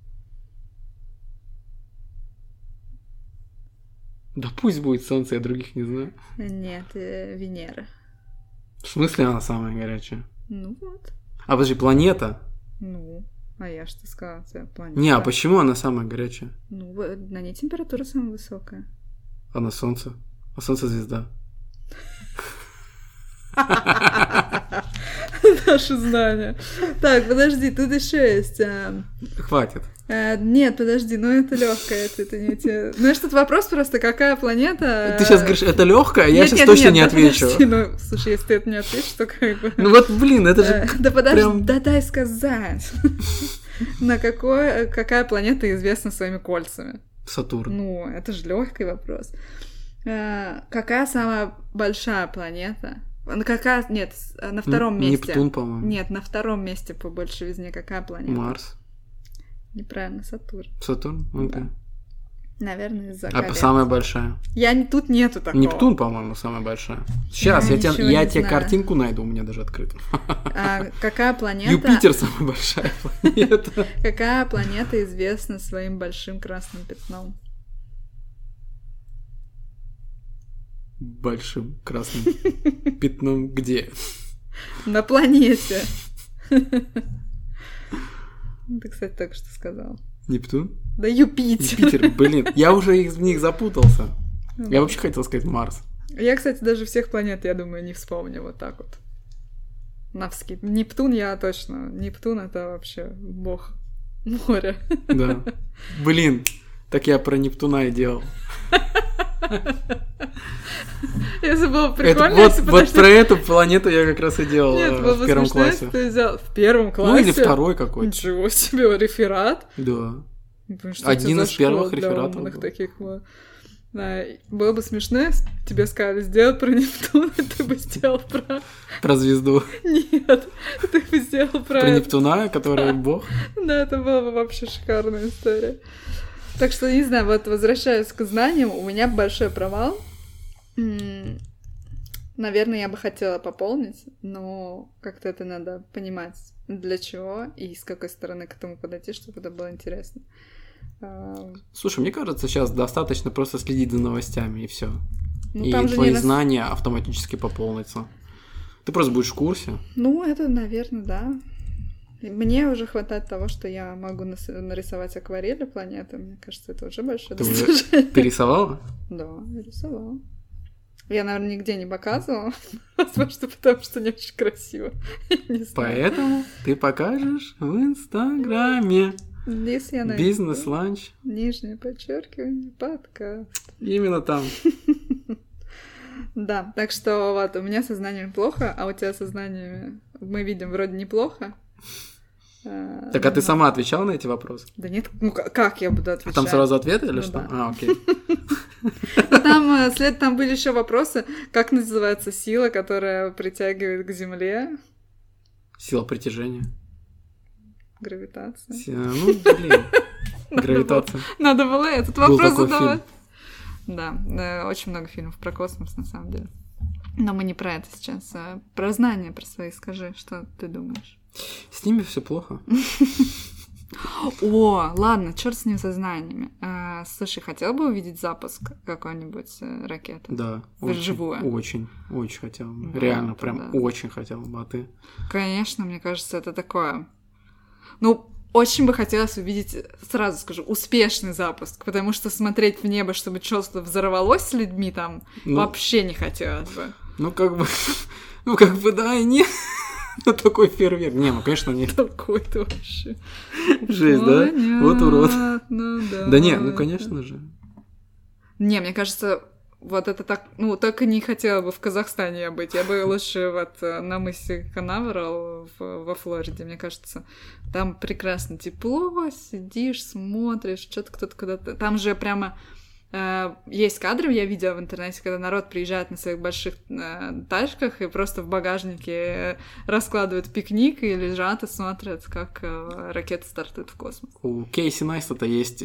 Да пусть будет Солнце, я других не знаю. Нет, Венера. В смысле она самая горячая? Ну вот. А подожди, планета? Ну, а я что сказала? Планета. Не, а почему она самая горячая? Ну, на ней температура самая высокая. А на Солнце? А Солнце звезда. Наши знания. Так, подожди, тут еще есть. Хватит. Нет, подожди, это легкое, это не те. Знаешь, тут вопрос просто, какая планета. Ты сейчас говоришь, это легкое, я сейчас точно не отвечу. Подожди, слушай, если ты это не ответишь, то как бы. Ну вот, блин, это же. Да подожди, да дай сказать. Какая планета известна своими кольцами? Сатурн. Ну, это же легкий вопрос. Какая самая большая планета? Нет, на втором месте. Нептун, по-моему. Нет, на втором месте по большевизне какая планета? Марс. Неправильно, Сатурн. Сатурн? Окей. Да. Наверное, из-за А самая большая? Тут нету такого. Нептун, по-моему, самая большая. Сейчас, я тебе картинку найду, у меня даже открыта. Какая планета... Юпитер самая большая планета. Какая планета известна своим большим красным пятном? Большим красным пятном где? На планете. Ты, кстати, только что сказал. Нептун? Да Юпитер. Юпитер, блин. Я уже в них запутался. Я вообще хотел сказать Марс. Я, кстати, даже всех планет, я думаю, не вспомню вот так вот. Навскид. Нептун я точно. Нептун — это вообще бог моря. Да. Блин, так я про Нептуна и делал. Я забыла, прикольно. Вот про эту планету я как раз и делал в первом классе. Ты взял в первом классе? Ну, или второй какой-то. Ничего себе, реферат. Да. Один из первых рефератов. Таких вот. Да, было бы смешно, если тебе сказали, сделай про Нептун, и ты бы сделал про... Про звезду. Нет, ты бы сделал про Нептуна, который бог. Да, это была бы вообще шикарная история. Так что, не знаю, вот возвращаясь к знаниям, у меня большой провал. Наверное, я бы хотела пополнить, но как-то это надо понимать, для чего и с какой стороны к этому подойти, чтобы это было интересно. Слушай, мне кажется, сейчас достаточно просто следить за новостями, и все. Ну, и твои знания автоматически пополнятся. Ты просто будешь в курсе. Ну, это, наверное, да. Мне уже хватает того, что я могу нарисовать акварелью планеты. Мне кажется, это уже большое достижение. Ты рисовала? Да, рисовала. Я, наверное, нигде не показывала. Возможно, потому что не очень красиво. Поэтому ты покажешь в Инстаграме. Бизнес-ланч. Нижнее подчеркивание, подкаст. Именно там. Да, так что вот, у меня со знаниями плохо, а у тебя со знаниями, мы видим, вроде неплохо. Так, а ты сама отвечала на эти вопросы? Да нет, ну как я буду отвечать? А там сразу ответы или что? Да. А, окей. Там были еще вопросы, как называется сила, которая притягивает к Земле? Сила притяжения. Гравитация. Ну, блин. Гравитация. Надо было этот вопрос задавать. Да, очень много фильмов про космос, на самом деле. Но мы не про это сейчас, а про знания про свои. Скажи, что ты думаешь? С ними все плохо. О, ладно, черт с ним со знаниями. Слушай, хотел бы увидеть запуск какой-нибудь ракеты? Да. Вживую? Очень хотел бы. Реально, прям очень хотел бы. А ты? Конечно, мне кажется, это такое... Ну, очень бы хотелось увидеть, сразу скажу, успешный запуск, потому что смотреть в небо, чтобы что-то взорвалось с людьми там, вообще не хотелось бы. Ну, как бы да и нет. Ну, такой фейерверк. Не, ну, конечно, нет. Такой-то вообще. Жесть, да? Вот урод. Да. Да не, ну, конечно же. Не, мне кажется, вот это так... Ну, так и не хотела бы в Казахстане быть. Я бы лучше вот на мысе Канаверал во Флориде, мне кажется. Там прекрасно тепло, сидишь, смотришь, что-то кто-то куда-то... Там же прямо... Есть кадры, я видела в интернете, когда народ приезжает на своих больших тачках и просто в багажнике раскладывают пикник и лежат и смотрят, как ракеты стартуют в космос. У Кейси Найстата есть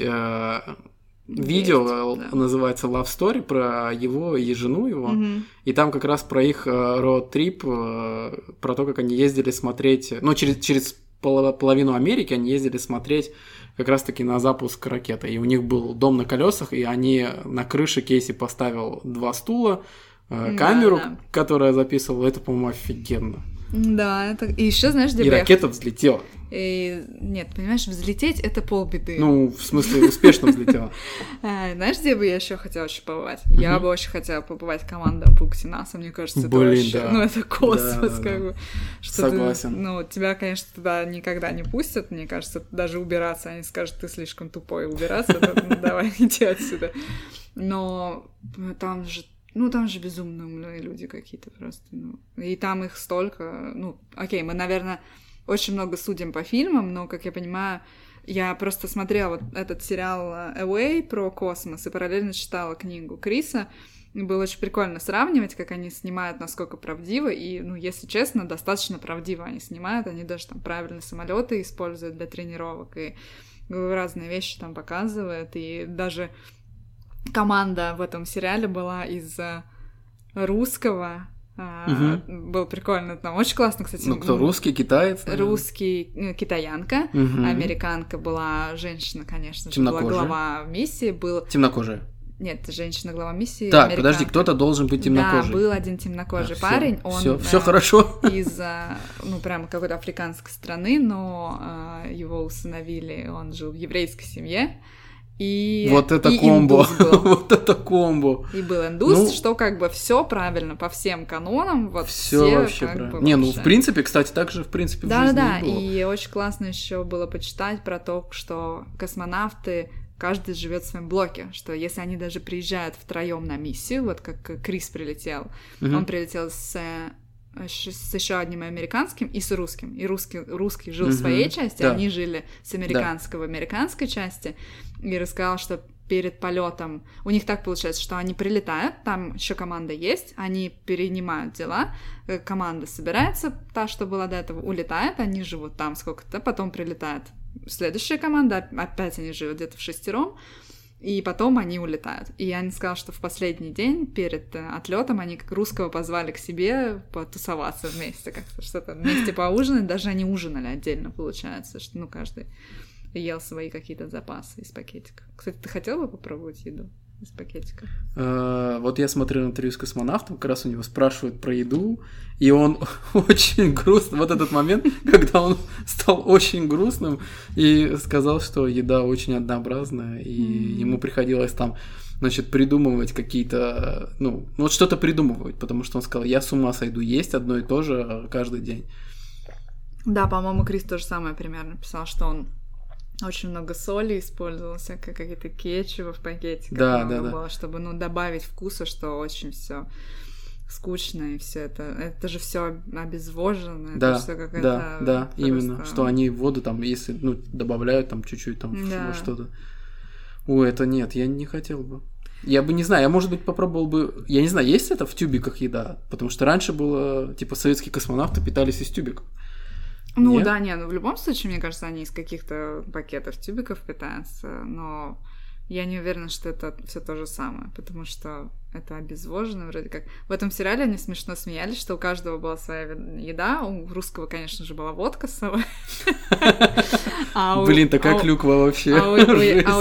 видео, называется Love Story, про его и жену его, и там как раз про их роуд-трип, про то, как они ездили смотреть, ну, через половину Америки они ездили смотреть как раз-таки на запуск ракеты. И у них был дом на колесах, и они на крыше Кейси поставил 2 стула, камеру, которая записывала. Это, по-моему, офигенно. Да, это... И еще знаешь, где... И ракета взлетела. Нет, понимаешь, взлететь — это полбеды. Ну, в смысле, успешно взлетела. Знаешь, где бы я еще хотела очень побывать? Я бы очень хотела побывать команда Пуксинаса, мне кажется, это вообще... Ну, это космос, как бы. Согласен. Ну, тебя, конечно, туда никогда не пустят, мне кажется, даже убираться. Они скажут, ты слишком тупой, убираться, давай иди отсюда. Но там же безумно умные люди какие-то просто, и там их столько, окей, мы, наверное, очень много судим по фильмам, но, как я понимаю, я просто смотрела вот этот сериал Away про космос и параллельно читала книгу Криса, и было очень прикольно сравнивать, как они снимают, насколько правдиво, и, если честно, достаточно правдиво они снимают, они даже там правильно самолеты используют для тренировок, и разные вещи там показывают, и даже команда в этом сериале была из русского. Было прикольно. Там очень классно, кстати. Ну, кто русский, китаец? Русский, китаянка. Американка была женщина, конечно же. Была глава миссии. Темнокожая. Нет, женщина-глава миссии. Так, подожди, кто-то должен быть темнокожий. Да, был один темнокожий парень. Он все хорошо. Из, прямо какой-то африканской страны, но его усыновили. Он жил в еврейской семье. И вот это комбо, вот это комбо. И был индус, что как бы все правильно по всем канонам, вот все вообще правильно. Не, в принципе, кстати, так же в принципе в жизни да, было. И очень классно еще было почитать про то, что космонавты каждый живет в своем блоке, что если они даже приезжают втроем на миссию, вот как Крис прилетел, он прилетел с еще одним американским и с русским. И русский жил в своей части, они жили с американской в американской части. И рассказал, что перед полетом у них так получается, что они прилетают, там еще команда есть, они перенимают дела, команда собирается, та, что была до этого, улетает, они живут там сколько-то, потом прилетает следующая команда, опять они живут где-то вшестером, и потом они улетают. И я сказала, что в последний день перед отлетом они как русского позвали к себе потусоваться вместе, как-то что-то вместе поужинать, даже они ужинали отдельно, получается, что, каждый ел свои какие-то запасы из пакетика. Кстати, ты хотел бы попробовать еду из пакетика? Вот я смотрел интервью с космонавтом, как раз у него спрашивают про еду, и он очень грустный. Вот этот момент, когда он стал очень грустным и сказал, что еда очень однообразная, и ему приходилось там, придумывать какие-то, вот что-то придумывать, потому что он сказал, я с ума сойду есть одно и то же каждый день. Да, по-моему, Крис то же самое примерно писал, что он очень много соли использовал, всякие какие-то кетчупы в пакетиках. Да. Было, чтобы, добавить вкуса, что очень все скучно, и все это же все обезвожено. Да, это всё какая-то да, именно, что они воду там, если, добавляют там чуть-чуть там что-то. Ой, это нет, я не хотел бы. Я бы не знаю, я, может быть, попробовал бы... Я не знаю, есть это в тюбиках еда? Потому что раньше было, советские космонавты питались из тюбиков. Ну Нет? да, в любом случае, мне кажется, они из каких-то пакетов тюбиков питаются, но я не уверена, что это все то же самое, потому что это обезвожено вроде как. В этом сериале они смешно смеялись, что у каждого была своя еда, у русского, конечно же, была водка с собой. Блин, такая клюква вообще. А у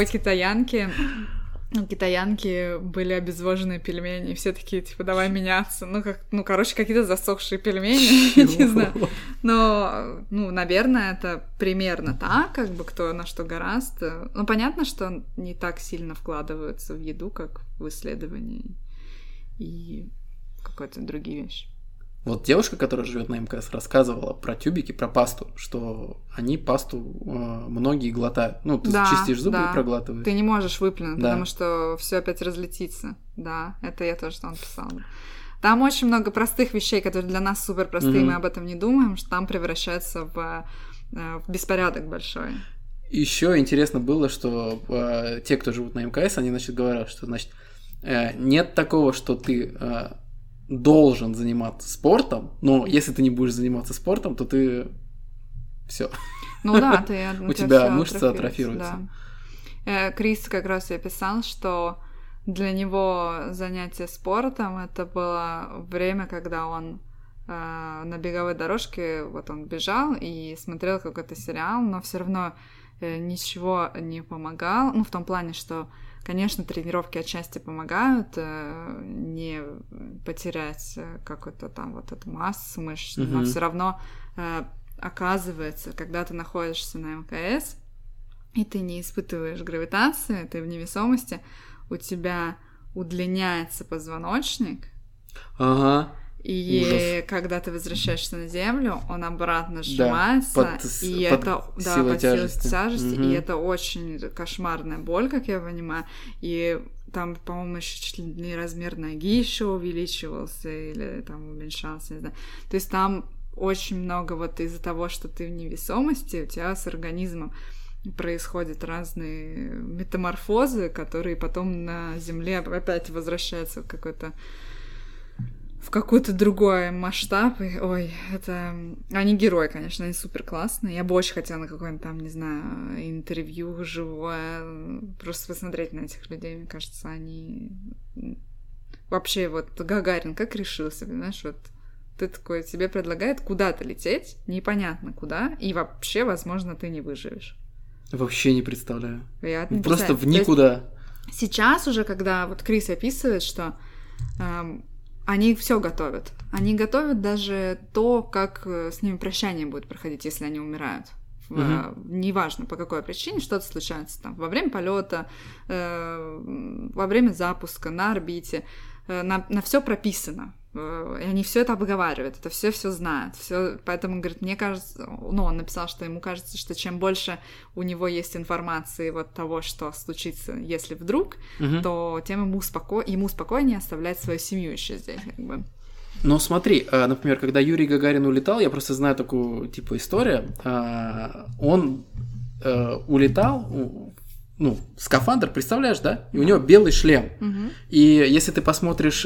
китаянки были обезвоженные пельмени, и все такие, типа, давай меняться. Короче, какие-то засохшие пельмени, я не знаю. Но, наверное, это примерно так, как бы, кто на что гораст. Ну, понятно, что не так сильно вкладываются в еду, как в исследования и какие-то другие вещи. Вот девушка, которая живет на МКС, рассказывала про тюбики, про пасту, что они пасту многие глотают. Ну, ты чистишь зубы и проглатываешь. Ты не можешь выплюнуть, потому что все опять разлетится. Да, это я тоже там писала. Там очень много простых вещей, которые для нас супер простые, мы об этом не думаем, что там превращается в беспорядок большой. Еще интересно было, что те, кто живут на МКС, они, значит, говорят, что, значит, нет такого, что ты должен заниматься спортом, но если ты не будешь заниматься спортом, то ты все. Ну да, у тебя мышцы атрофируются. Да. Крис как раз и писал, что для него занятие спортом это было время, когда он на беговой дорожке, вот он бежал и смотрел какой-то сериал, но все равно ничего не помогал, в том плане, что, конечно, тренировки отчасти помогают не потерять какую-то там вот эту массу мышц, но все равно оказывается, когда ты находишься на МКС, и ты не испытываешь гравитации, ты в невесомости, у тебя удлиняется позвоночник, и ужас. Когда ты возвращаешься на землю, он обратно сжимается, под силой тяжести, и это очень кошмарная боль, как я понимаю, и там, по-моему, еще чуть ли не размер ноги еще увеличивался или там уменьшался, не знаю. То есть там очень много вот из-за того, что ты в невесомости, у тебя с организмом происходят разные метаморфозы, которые потом на земле опять возвращаются в какой-то другой масштаб. Ой, это... Они герои, конечно, они супер классные. Я бы очень хотела на какое-нибудь там, не знаю, интервью живое, просто посмотреть на этих людей. Мне кажется, они... Вообще, вот Гагарин как решился, понимаешь, вот ты такой, тебе предлагают куда-то лететь, непонятно куда, и вообще, возможно, ты не выживешь. Вообще не представляю. Я не просто в никуда. Сейчас уже, когда вот Крис описывает, что они все готовят. Они готовят даже то, как с ними прощание будет проходить, если они умирают. Неважно, по какой причине, что-то случается там во время полета, во время запуска, на орбите. На все прописано. И они все это обговаривают, это все знают. Поэтому, говорит, мне кажется, он написал, что ему кажется, что чем больше у него есть информации вот того, что случится, если вдруг, то тем ему спокойнее оставлять свою семью еще здесь, как бы. Ну, смотри, например, когда Юрий Гагарин улетал, я просто знаю такую, типа, историю, он улетал, скафандр, представляешь, да? И у него белый шлем. И если ты посмотришь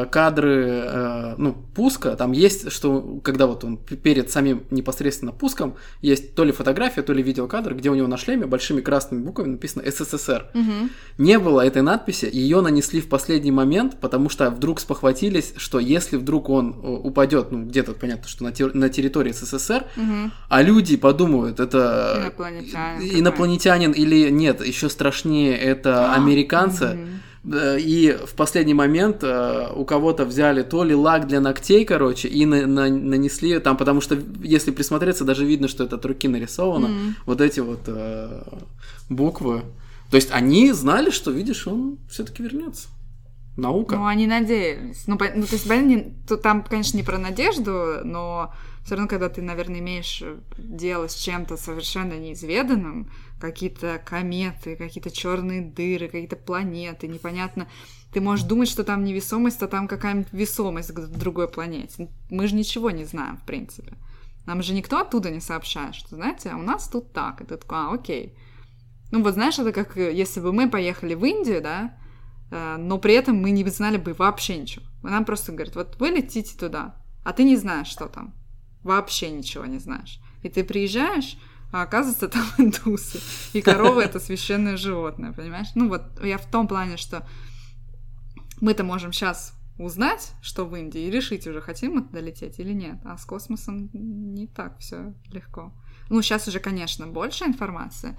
кадры, пуска, там есть, что когда вот он перед самим непосредственно пуском, есть то ли фотография, то ли видеокадр, где у него на шлеме большими красными буквами написано «СССР». Не было этой надписи, ее нанесли в последний момент, потому что вдруг спохватились, что если вдруг он упадет, где-то понятно, что на территории СССР, а люди подумают, это инопланетянин или нет, еще страшнее, это американцы. И в последний момент у кого-то взяли то ли лак для ногтей, короче, и нанесли там, потому что если присмотреться, даже видно, что это от руки нарисовано, вот эти вот буквы. То есть они знали, что, видишь, он все-таки вернется. Наука. Они надеялись. То есть, там, конечно, не про надежду, но все равно, когда ты, наверное, имеешь дело с чем-то совершенно неизведанным, какие-то кометы, какие-то черные дыры, какие-то планеты, непонятно. Ты можешь думать, что там невесомость, а там какая-нибудь весомость к другой планете. Мы же ничего не знаем, в принципе. Нам же никто оттуда не сообщает, что, знаете, у нас тут так. И ты такой, окей. Знаешь, это как если бы мы поехали в Индию, да, но при этом мы не знали бы вообще ничего. Нам просто говорят, вот вы летите туда, а ты не знаешь, что там. Вообще ничего не знаешь. И ты приезжаешь, а оказывается, там индусы. И корова — это священное животное, понимаешь? Ну вот я в том плане, что мы-то можем сейчас узнать, что в Индии, и решить уже, хотим мы туда лететь или нет. А с космосом не так все легко. Ну, сейчас уже, конечно, больше информации,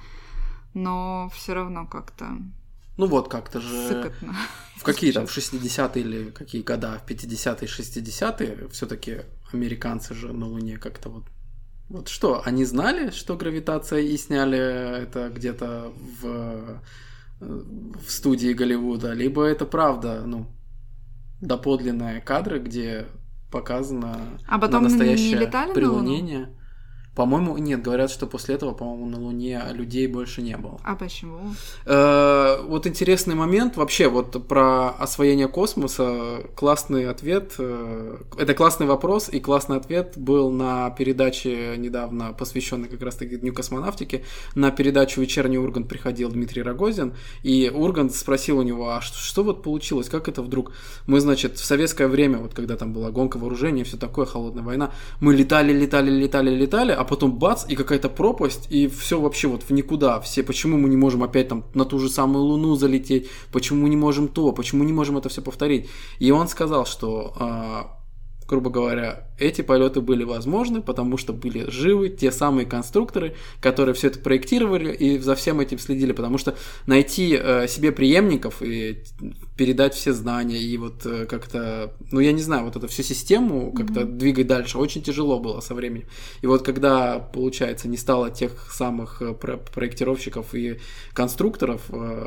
но все равно как-то... Ну вот, как-то же... Сыкотно. В какие там, в 60-е или какие года, в 50-е, 60-е, все-таки американцы же на Луне как-то вот... Вот что, они знали, что гравитация, и сняли это где-то в студии Голливуда, либо это правда, ну, доподлинные кадры, где показано потом настоящее не летали прилунение. на Луну? По-моему, нет, говорят, что после этого, по-моему, на Луне людей больше не было. А почему? Вот интересный момент. Вообще, вот про освоение космоса классный ответ. Это классный вопрос, и классный ответ был на передаче недавно, посвященной как раз-таки Дню космонавтики. На передачу «Вечерний Ургант» приходил Дмитрий Рогозин, и Ургант спросил у него, а что вот получилось, как это вдруг? Мы, значит, в советское время, вот когда там была гонка вооружений, все такое, холодная война, мы летали, а потом бац, и какая-то пропасть, и все вообще вот в никуда. Все, почему мы не можем опять там на ту же самую Луну залететь, почему не можем то, почему не можем это все повторить. И он сказал, что, грубо говоря, эти полеты были возможны, потому что были живы те самые конструкторы, которые все это проектировали и за всем этим следили, потому что найти себе преемников и передать все знания и вот как-то, ну я не знаю, вот эту всю систему как-то двигать дальше очень тяжело было со временем. И вот когда, получается, не стало тех самых проектировщиков и конструкторов,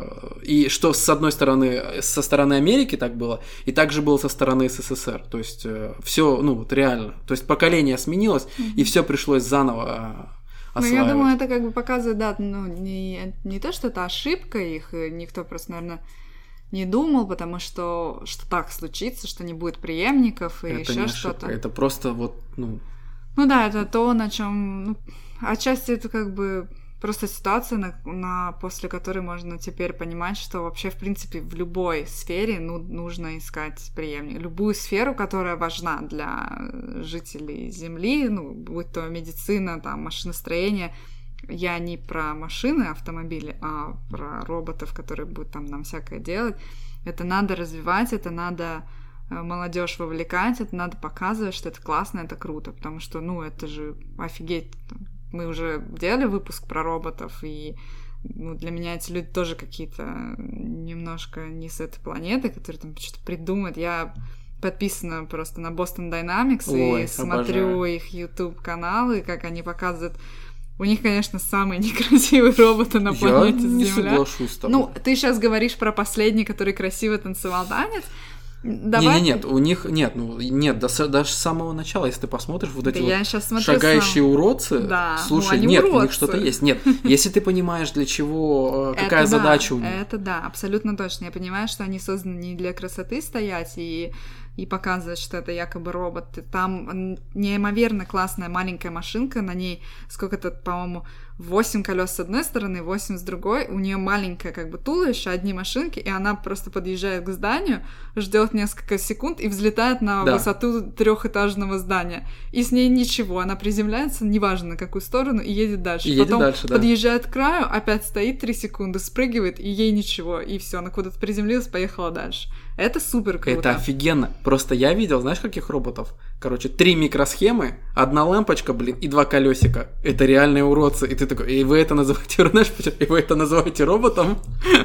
и что с одной стороны, со стороны Америки так было, и также было со стороны СССР, то есть все, ну вот реально. То есть поколение сменилось, и все пришлось заново осваивать. Ну, я думаю, это как бы показывает, да, ну, не то, что это ошибка их, никто просто, наверное, не думал, потому что так случится, что не будет преемников и еще что-то. Это просто вот, ну... Ну да, это то, на чем, ну, отчасти это как бы просто ситуация, после которой можно теперь понимать, что вообще, в принципе, в любой сфере нужно искать преемника. Любую сферу, которая важна для жителей Земли, ну, будь то медицина, там, машиностроение. Я не про машины, автомобили, а про роботов, которые будут там нам всякое делать. Это надо развивать, это надо молодежь вовлекать, это надо показывать, что это классно, это круто, потому что, ну, это же офигеть. Мы уже делали выпуск про роботов, и ну, для меня эти люди тоже какие-то немножко не с этой планеты, которые там что-то придумают. Я подписана просто на Boston Dynamics и смотрю их YouTube-каналы, как они показывают. У них, конечно, самые некрасивые роботы на планете Земля. Я не соглашусь с тобой. Ну, ты сейчас говоришь про последний, который красиво танцевал танец. Давай... Нет, у них нет, даже с самого начала, если ты посмотришь, вот эти вот смотрю шагающие уродцы, да, слушай, ну, нет, уродцы. У них что-то есть. Нет, если ты понимаешь, для чего, какая задача у них. Это да, абсолютно точно. Я понимаю, что они созданы не для красоты стоять и показывать, что это якобы робот. Там неимоверно классная маленькая машинка, на ней сколько-то, по-моему, 8 колес с одной стороны, 8 с другой. У нее маленькое как бы туловище, одни машинки, и она просто подъезжает к зданию, ждет несколько секунд и взлетает на высоту 3-этажного здания. И с ней ничего. Она приземляется, неважно на какую сторону, и едет дальше. И Потом дальше, да. подъезжает к краю, опять стоит 3 секунды, спрыгивает, и ей ничего. И все, она куда-то приземлилась, поехала дальше. Это супер круто. Это офигенно. Просто я видел, знаешь, каких роботов? Короче, 3 микросхемы, 1 лампочка, и 2 колесика. Это реальные уродцы. И ты такой, и вы это называете, знаешь, и вы это называете роботом?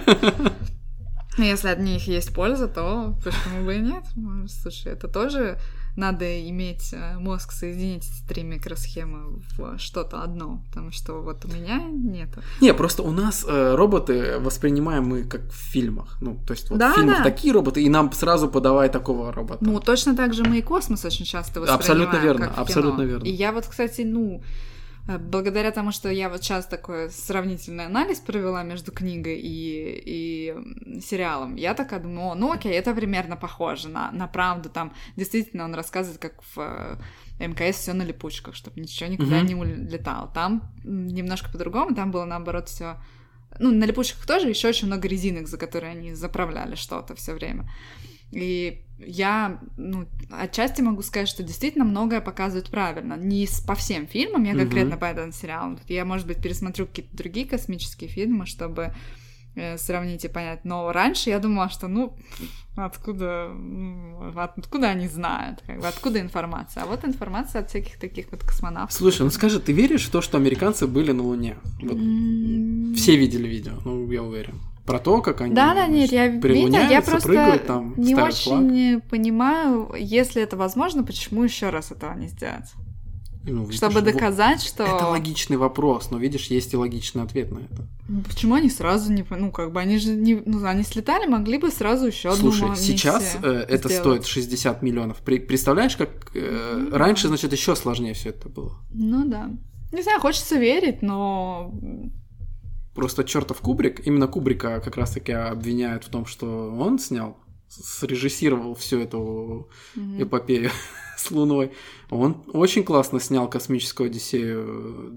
Ну, если от них есть польза, то почему бы и нет? Слушай, это тоже надо иметь мозг, соединить эти 3 микросхемы в что-то одно, потому что вот у меня нету. Не, просто у нас роботы воспринимаем мы как в фильмах. Ну, то есть вот да, в фильмах да. Такие роботы, и нам сразу подавай такого робота. Ну, точно так же мы и космос очень часто воспринимаем. Абсолютно верно, как в кино. абсолютно верно. И я вот, кстати, благодаря тому, что я вот сейчас такой сравнительный анализ провела между книгой и сериалом, я такая думаю, ну окей, это примерно похоже на правду. Там действительно он рассказывает, как в МКС все на липучках, чтобы ничего никуда не улетало. Там немножко по-другому, там было наоборот все. Ну, на липучках тоже еще очень много резинок, за которые они заправляли что-то все время. И я, отчасти могу сказать, что действительно многое показывают правильно. Не по всем фильмам, я конкретно по этому сериалу. Я, может быть, пересмотрю какие-то другие космические фильмы, чтобы сравнить и понять. Но раньше я думала, что, откуда они знают, откуда информация. А вот информация от всяких таких вот космонавтов. Слушай, скажи, ты веришь в то, что американцы были на Луне? Все видели видео, я уверен. Про то, как они прилуняются, прыгают там, не ставят очень понимаю, если это возможно, почему еще раз этого не сделать? Чтобы доказать, что... Это логичный вопрос, но, видишь, есть и логичный ответ на это. Почему они сразу не... они же не... они слетали, могли бы сразу еще одну миссию. Слушай, сейчас это стоит 60 миллионов. Представляешь, как раньше, значит, еще сложнее все это было. Да. Не знаю, хочется верить, но... Просто чертов Кубрик, именно Кубрика как раз-таки обвиняют в том, что он срежиссировал всю эту эпопею с Луной. Он очень классно снял «Космическую Одиссею»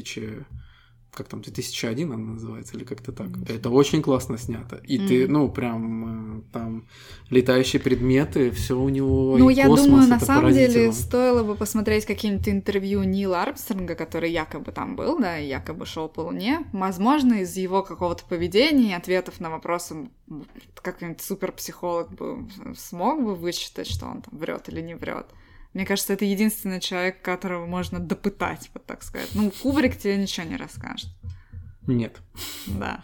2001 она называется, или как-то так. Это очень классно снято. И ты, прям там летающие предметы, все у него, и я космос, думаю, это на самом поразительно. деле стоило бы посмотреть какие-нибудь интервью Нила Армстронга, который якобы там был, да, и якобы шел по Луне. Возможно, из его какого-то поведения и ответов на вопросы какой-нибудь суперпсихолог бы смог бы вычитать, что он там врет или не врет. Мне кажется, это единственный человек, которого можно допытать, вот так сказать. Кубрик тебе ничего не расскажет. Нет. Да.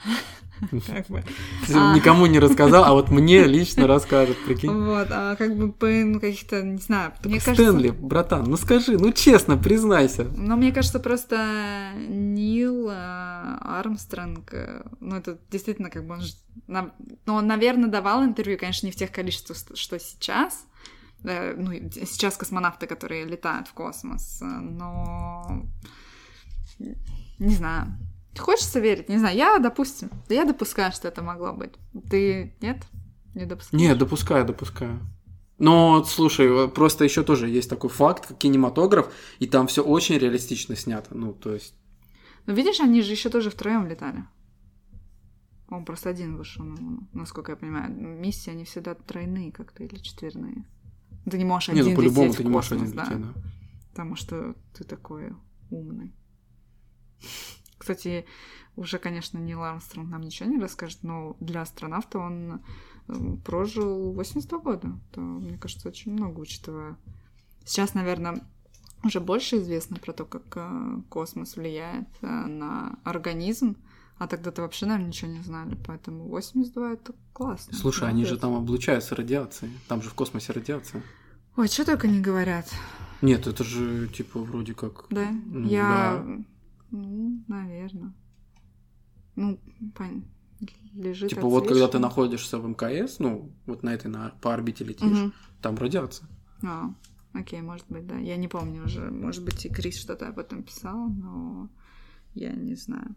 Никому не рассказал, а вот мне лично расскажет, прикинь. Вот, каких-то, не знаю, мне кажется... Стэнли, братан, скажи, честно, признайся. Мне кажется, просто Нил Армстронг, это действительно он, наверное, давал интервью, конечно, не в тех количествах, что сейчас, сейчас космонавты, которые летают в космос, но не знаю. Хочется верить, не знаю, я допускаю, что это могло быть. Ты нет? Не допускаешь? Нет, допускаю. Но, слушай, просто еще тоже есть такой факт, как кинематограф, и там все очень реалистично снято, то есть... видишь, они же еще тоже втроем летали. Он просто один вышел, насколько я понимаю. Миссии, они всегда тройные как-то или четверные. Ты не можешь один лететь в космос, по-любому ты не можешь один лететь, да. Потому что ты такой умный. Кстати, уже, конечно, Нил Армстронг нам ничего не расскажет, но для астронавта он прожил 82 года. Это, мне кажется, очень много, учитывая... Сейчас, наверное, уже больше известно про то, как космос влияет на организм, а тогда-то вообще, наверное, ничего не знали, поэтому 82 — это классно. Слушай, молодец. Они же там облучаются радиацией, там же в космосе радиация. Ой, что только не говорят. Нет, это же, вроде как... Да? Да. Наверное. Лежит вот когда ты находишься в МКС, вот по орбите летишь, там радиация. Окей, может быть, да. Я не помню уже. Может быть, и Крис что-то об этом писал, но я не знаю.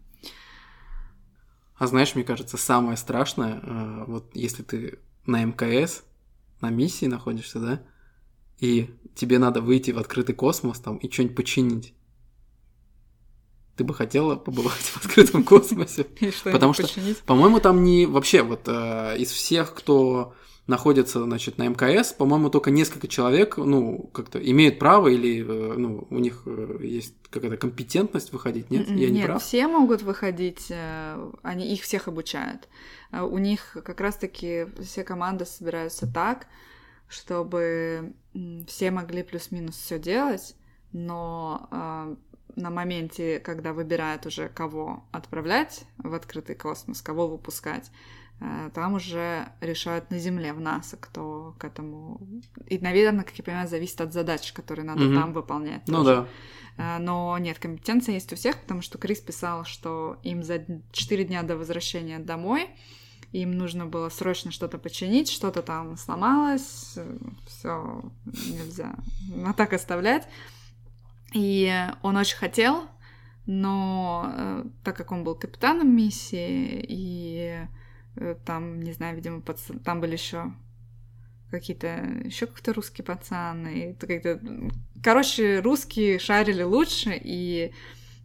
А знаешь, мне кажется, самое страшное, вот если ты на МКС, на миссии находишься, да, и тебе надо выйти в открытый космос там и что-нибудь починить. Ты бы хотела побывать в открытом космосе? Потому что, по-моему, там не... Вообще, вот из всех, кто находится, значит, на МКС, по-моему, только несколько человек, как-то имеют право или, у них есть какая-то компетентность выходить, нет? Я не прав? Нет, все могут выходить, их всех обучают. У них как раз-таки все команды собираются так, чтобы все могли плюс-минус все делать, но... на моменте, когда выбирают уже, кого отправлять в открытый космос, кого выпускать, там уже решают на Земле, в НАСА, кто к этому... И, наверное, как я понимаю, зависит от задач, которые надо там выполнять. Да. Но нет, компетенция есть у всех, потому что Крис писал, что им за 4 дня до возвращения домой им нужно было срочно что-то починить, что-то там сломалось, все нельзя так оставлять. И он очень хотел, но так как он был капитаном миссии, и там, не знаю, видимо, там были еще какие-то русские пацаны, русские шарили лучше, и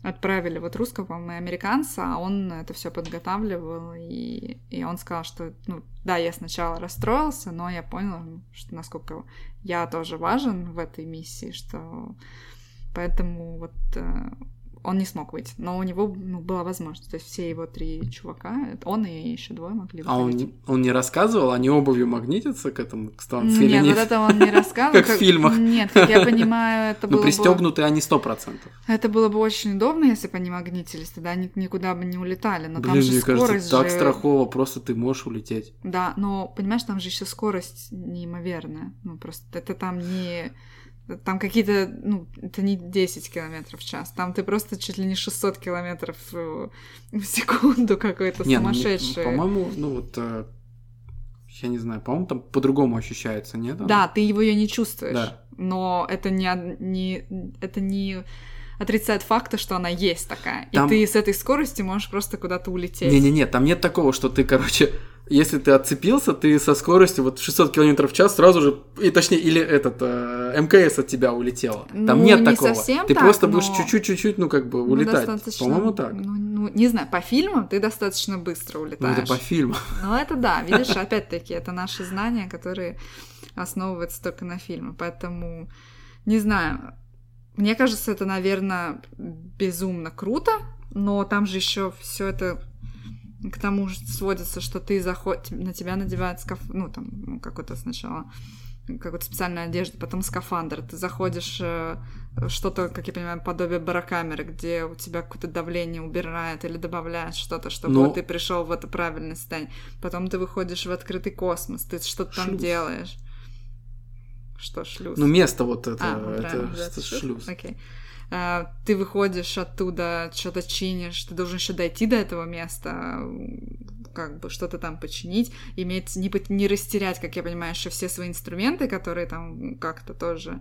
отправили вот русского, по-моему, американца, а он это все подготавливал, и он сказал, что, ну, да, я сначала расстроился, но я понял, что насколько я тоже важен в этой миссии, что поэтому вот он не смог выйти, но у него, ну, была возможность, то есть все его 3 чувака, он и еще 2 могли выходить. А он не рассказывал, они обувью магнитятся к этому, к станции или нет? Нет, вот это он не рассказывал. Как в фильмах. Нет, как я понимаю, это было бы... Ну, пристёгнутые они 100%. Это было бы очень удобно, если бы они магнитились, тогда они никуда бы не улетали, но Блин, там же мне скорость кажется, так же... страхово, просто ты можешь улететь. Да, но, понимаешь, там же еще скорость неимоверная, ну, просто это там не... Там какие-то, ну, это не 10 километров в час, там ты просто чуть ли не 600 километров в секунду какой-то сумасшедший. По-моему, ну вот, я не знаю, по-моему, там по-другому ощущается, нет? Да, ты его не чувствуешь, да. Но это не отрицает факта, что она есть такая, там... и ты с этой скоростью можешь просто куда-то улететь. Не-не-не, там нет такого, что ты, короче... Если ты отцепился, ты со скоростью вот 600 км в час сразу же, и точнее, или МКС от тебя улетело. Там нет не такого. Совсем ты так, просто но... будешь чуть-чуть, ну, как бы, улетать. По-моему, так. Ну, не знаю, по фильмам ты достаточно быстро улетаешь. Ну, это по фильмам. Ну, это да, видишь, опять-таки, это наши знания, которые основываются только на фильмах. Поэтому, не знаю, мне кажется, это, наверное, безумно круто, но там же еще все это... К тому же сводится, что ты на тебя надевают ну, там, какой-то сначала какую-то специальную одежду, потом скафандр, ты заходишь что-то, как я понимаю, подобие барокамеры, где у тебя какое-то давление убирает или добавляет что-то, чтобы ты пришел в это правильное состояние. Потом ты выходишь в открытый космос, ты что-то там делаешь. Что шлюз? Ну, место вот это, это шлюз. Окей. Ты выходишь оттуда, что-то чинишь, ты должен еще дойти до этого места, как бы что-то там починить, не растерять, как я понимаю, еще все свои инструменты, которые там как-то тоже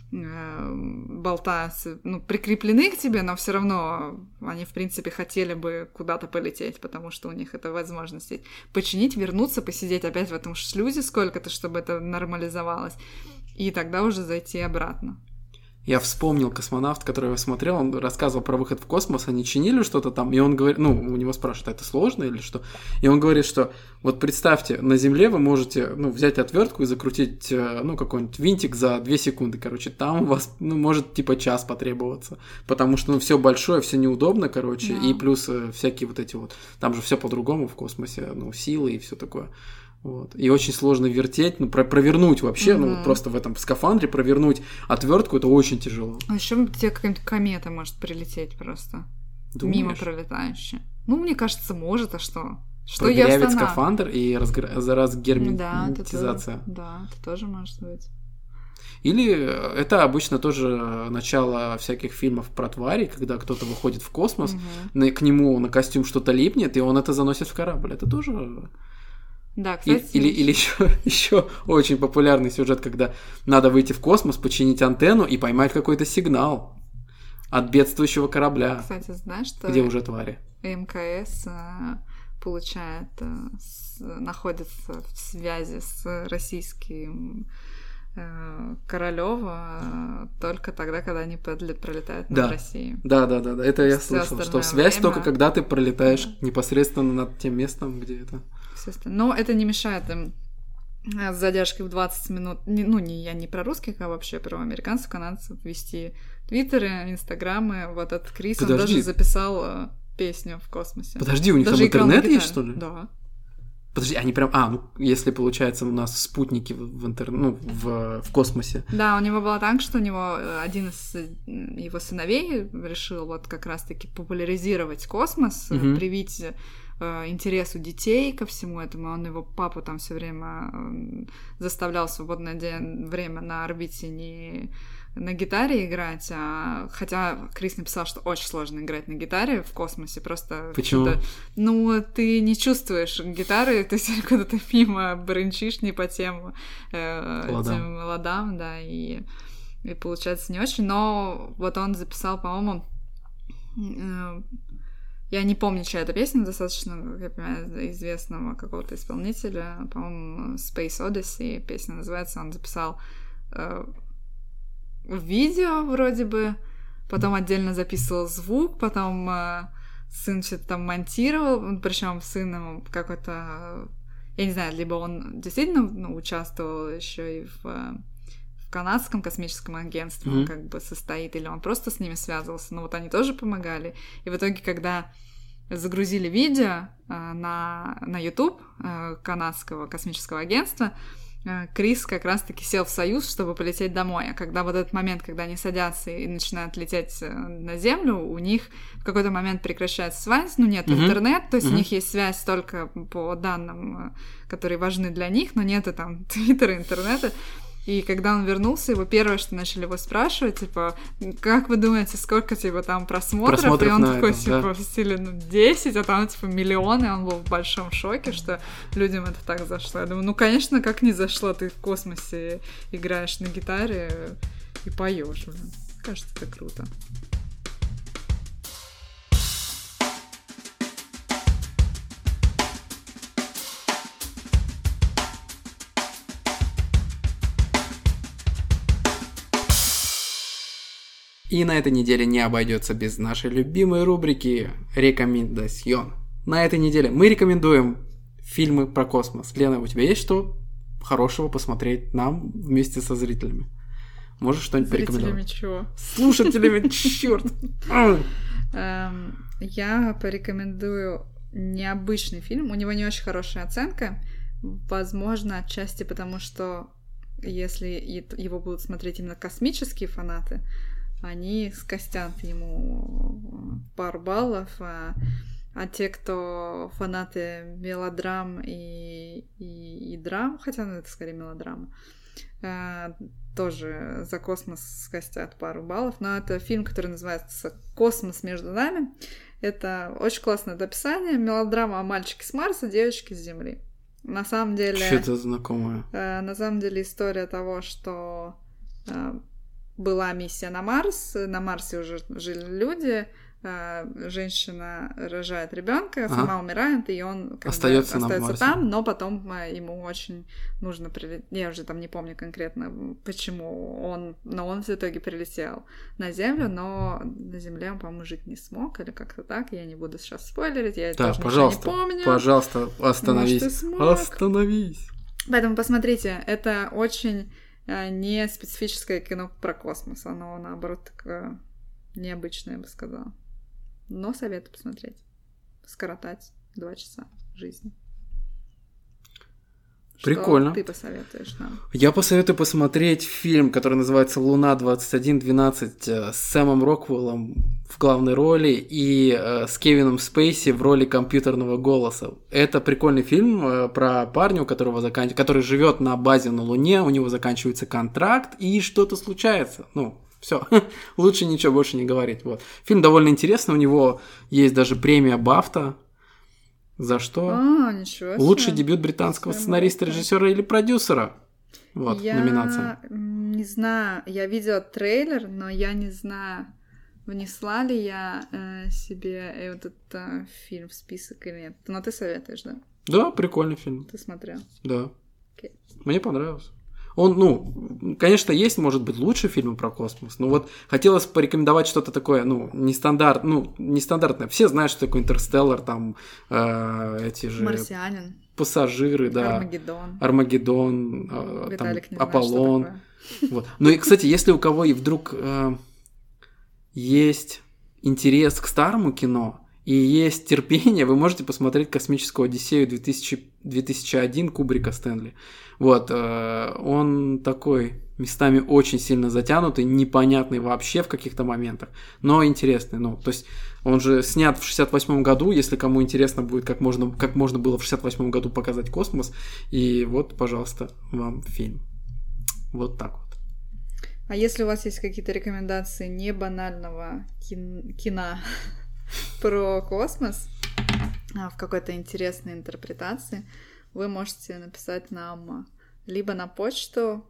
болтаются, ну, прикреплены к тебе, но все равно они, в принципе, хотели бы куда-то полететь, потому что у них это возможность есть. Починить, вернуться, посидеть опять в этом шлюзе сколько-то, чтобы это нормализовалось, и тогда уже зайти обратно. Я вспомнил космонавт, который я смотрел, он рассказывал про выход в космос, они чинили что-то там, и он говорит, ну, у него спрашивают, это сложно или что? И он говорит, что вот представьте, на Земле вы можете, ну, взять отвертку и закрутить, ну, какой-нибудь винтик за 2 секунды, короче, там у вас, ну, может, типа час потребоваться, потому что, ну, все большое, все неудобно, короче, и плюс всякие вот эти вот, там же все по-другому в космосе, ну, силы и все такое. Вот. И очень сложно вертеть, ну, провернуть вообще, ну, просто в этом скафандре провернуть отвертку это очень тяжело. А еще тебе какая-нибудь комета может прилететь просто. Думаешь? Мимо пролетающая. Ну, мне кажется, может, а что? Что Проверяет скафандр и разгерметизация. Да, это тоже может быть. Или это обычно тоже начало всяких фильмов про твари, когда кто-то выходит в космос, к нему на костюм что-то липнет, и он это заносит в корабль. Это тоже... Да, кстати. Или еще очень популярный сюжет, когда надо выйти в космос, починить антенну и поймать какой-то сигнал от бедствующего корабля. Кстати, знаешь, что где уже твари? МКС получает, находится в связи с российским Королёва только тогда, когда они пролетают над Россией. Да. Это я слышал, что связь только когда ты пролетаешь непосредственно над тем местом, где это. Но это не мешает им с задержкой в 20 минут, я не про русских, а вообще про американцев, канадцев, вести твиттеры, инстаграмы. Вот этот Крис, он даже записал песню в космосе. Подожди, у них даже там интернет есть, что ли? Да. Подожди, они прям... если, получается, у нас спутники в космосе. Да, у него было так, что у него один из его сыновей решил вот как раз-таки популяризировать космос, привить интерес у детей ко всему этому. Он его папу там все время заставлял в свободное время на орбите не на гитаре играть, хотя Крис написал, что очень сложно играть на гитаре в космосе, просто... Почему? Ты не чувствуешь гитары, ты все куда-то мимо брынчишь не по тем этим ладам, да, и получается не очень, но вот он записал, по-моему, я не помню, чья это песня, достаточно, как я понимаю, известного какого-то исполнителя, по-моему, Space Odyssey песня называется, он записал видео вроде бы, потом отдельно записывал звук, потом сын что-то там монтировал, причем сын ему какой-то, я не знаю, либо он действительно участвовал еще и в канадском космическом агентстве, он как бы состоит, или он просто с ними связывался, но вот они тоже помогали. И в итоге, когда загрузили видео на YouTube канадского космического агентства, Крис как раз-таки сел в Союз, чтобы полететь домой. А когда вот этот момент, когда они садятся и начинают лететь на Землю, у них в какой-то момент прекращается связь, нет интернет, то есть у них есть связь только по данным, которые важны для них, но нету там твиттера, интернета. И когда он вернулся, его первое, что начали его спрашивать, типа, как вы думаете, сколько, типа, там просмотров? И он такой, в стиле, 10, а там, типа, миллионы, и он был в большом шоке, что людям это так зашло. Я думаю, конечно, как не зашло, ты в космосе играешь на гитаре и поешь, блин. Кажется, это круто. И на этой неделе не обойдется без нашей любимой рубрики «Рекомендасьон». На этой неделе мы рекомендуем фильмы про космос. Лена, у тебя есть что хорошего посмотреть нам вместе со зрителями? Можешь что-нибудь порекомендовать? Зрителями чего? Слушателями, чёрт! Я порекомендую необычный фильм. У него не очень хорошая оценка. Возможно, отчасти потому, что если его будут смотреть именно космические фанаты, они скостят ему пару баллов, а те, кто фанаты мелодрам и драм, хотя это скорее мелодрама, тоже за космос скостят пару баллов. Но это фильм, который называется «Космос между нами». Это очень классное описание. Мелодрама о мальчике с Марса, девочке с Земли. На самом деле... Что-то знакомое. На самом деле история того, что... была миссия на Марс, на Марсе уже жили люди, женщина рожает ребенка, сама умирает, и он остается там, но потом ему очень нужно прилететь. Я уже там не помню конкретно, почему но он в итоге прилетел на Землю, но на Земле он, по-моему, жить не смог, или как-то так, я не буду сейчас спойлерить, я тоже ничего не помню. Пожалуйста, остановись. Остановись. Поэтому посмотрите, это очень не специфическое кино про космос, оно, наоборот, такое необычное, я бы сказала. Но советую посмотреть. Скоротать 2 часа жизни. Прикольно. Что ты посоветуешь нам? Я посоветую посмотреть фильм, который называется «Луна-2112» с Сэмом Роквеллом в главной роли и с Кевином Спейси в роли компьютерного голоса. Это прикольный фильм про парня, который живет на базе на Луне, у него заканчивается контракт, и что-то случается. Все, лучше ничего больше не говорить. Вот. Фильм довольно интересный, у него есть даже премия Бафта. За что? Ничего себе. Лучший дебют британского сценариста, режиссера или продюсера. Вот, номинация. Я не знаю, я видела трейлер, но я не знаю, внесла ли я себе этот фильм в список или нет. Но ты советуешь, да? Да, прикольный фильм. Ты смотрел? Да. Okay. Мне понравился. Он, конечно, есть, может быть, лучше фильмы про космос, но вот хотелось порекомендовать что-то такое, нестандартное. Все знают, что такое «Интерстеллар», там эти же... «Марсианин». «Пассажиры», да. «Армагеддон», там, «Аполлон». Вот. Ну и, кстати, если у кого и вдруг есть интерес к старому кино и есть терпение, вы можете посмотреть «Космическую Одиссею» 2001 Кубрика Стэнли. Вот, он такой местами очень сильно затянутый, непонятный вообще в каких-то моментах, но интересный. То есть он же снят в 68 году, если кому интересно будет, как можно было в 68 году показать космос. И вот, пожалуйста, вам фильм. Вот так вот. А если у вас есть какие-то рекомендации не банального кино про космос, в какой-то интересной интерпретации, вы можете написать нам либо на почту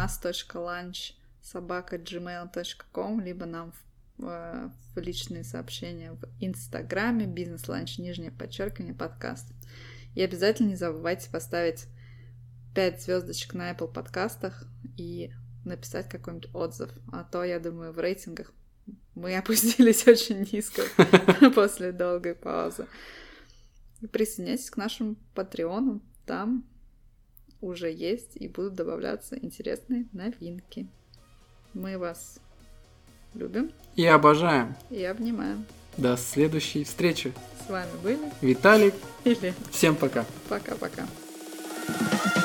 cast.lunch@gmail.com, либо нам в личные сообщения в Инстаграме businesslunch_, подкаст. И обязательно не забывайте поставить 5 звездочек на Apple подкастах и написать какой-нибудь отзыв. А то, я думаю, в рейтингах Мы опустились очень низко после долгой паузы. Присоединяйтесь к нашему Патреону. Там уже есть и будут добавляться интересные новинки. Мы вас любим. И обожаем. И обнимаем. До следующей встречи. С вами были Виталик. и Лена. Всем пока. Пока-пока.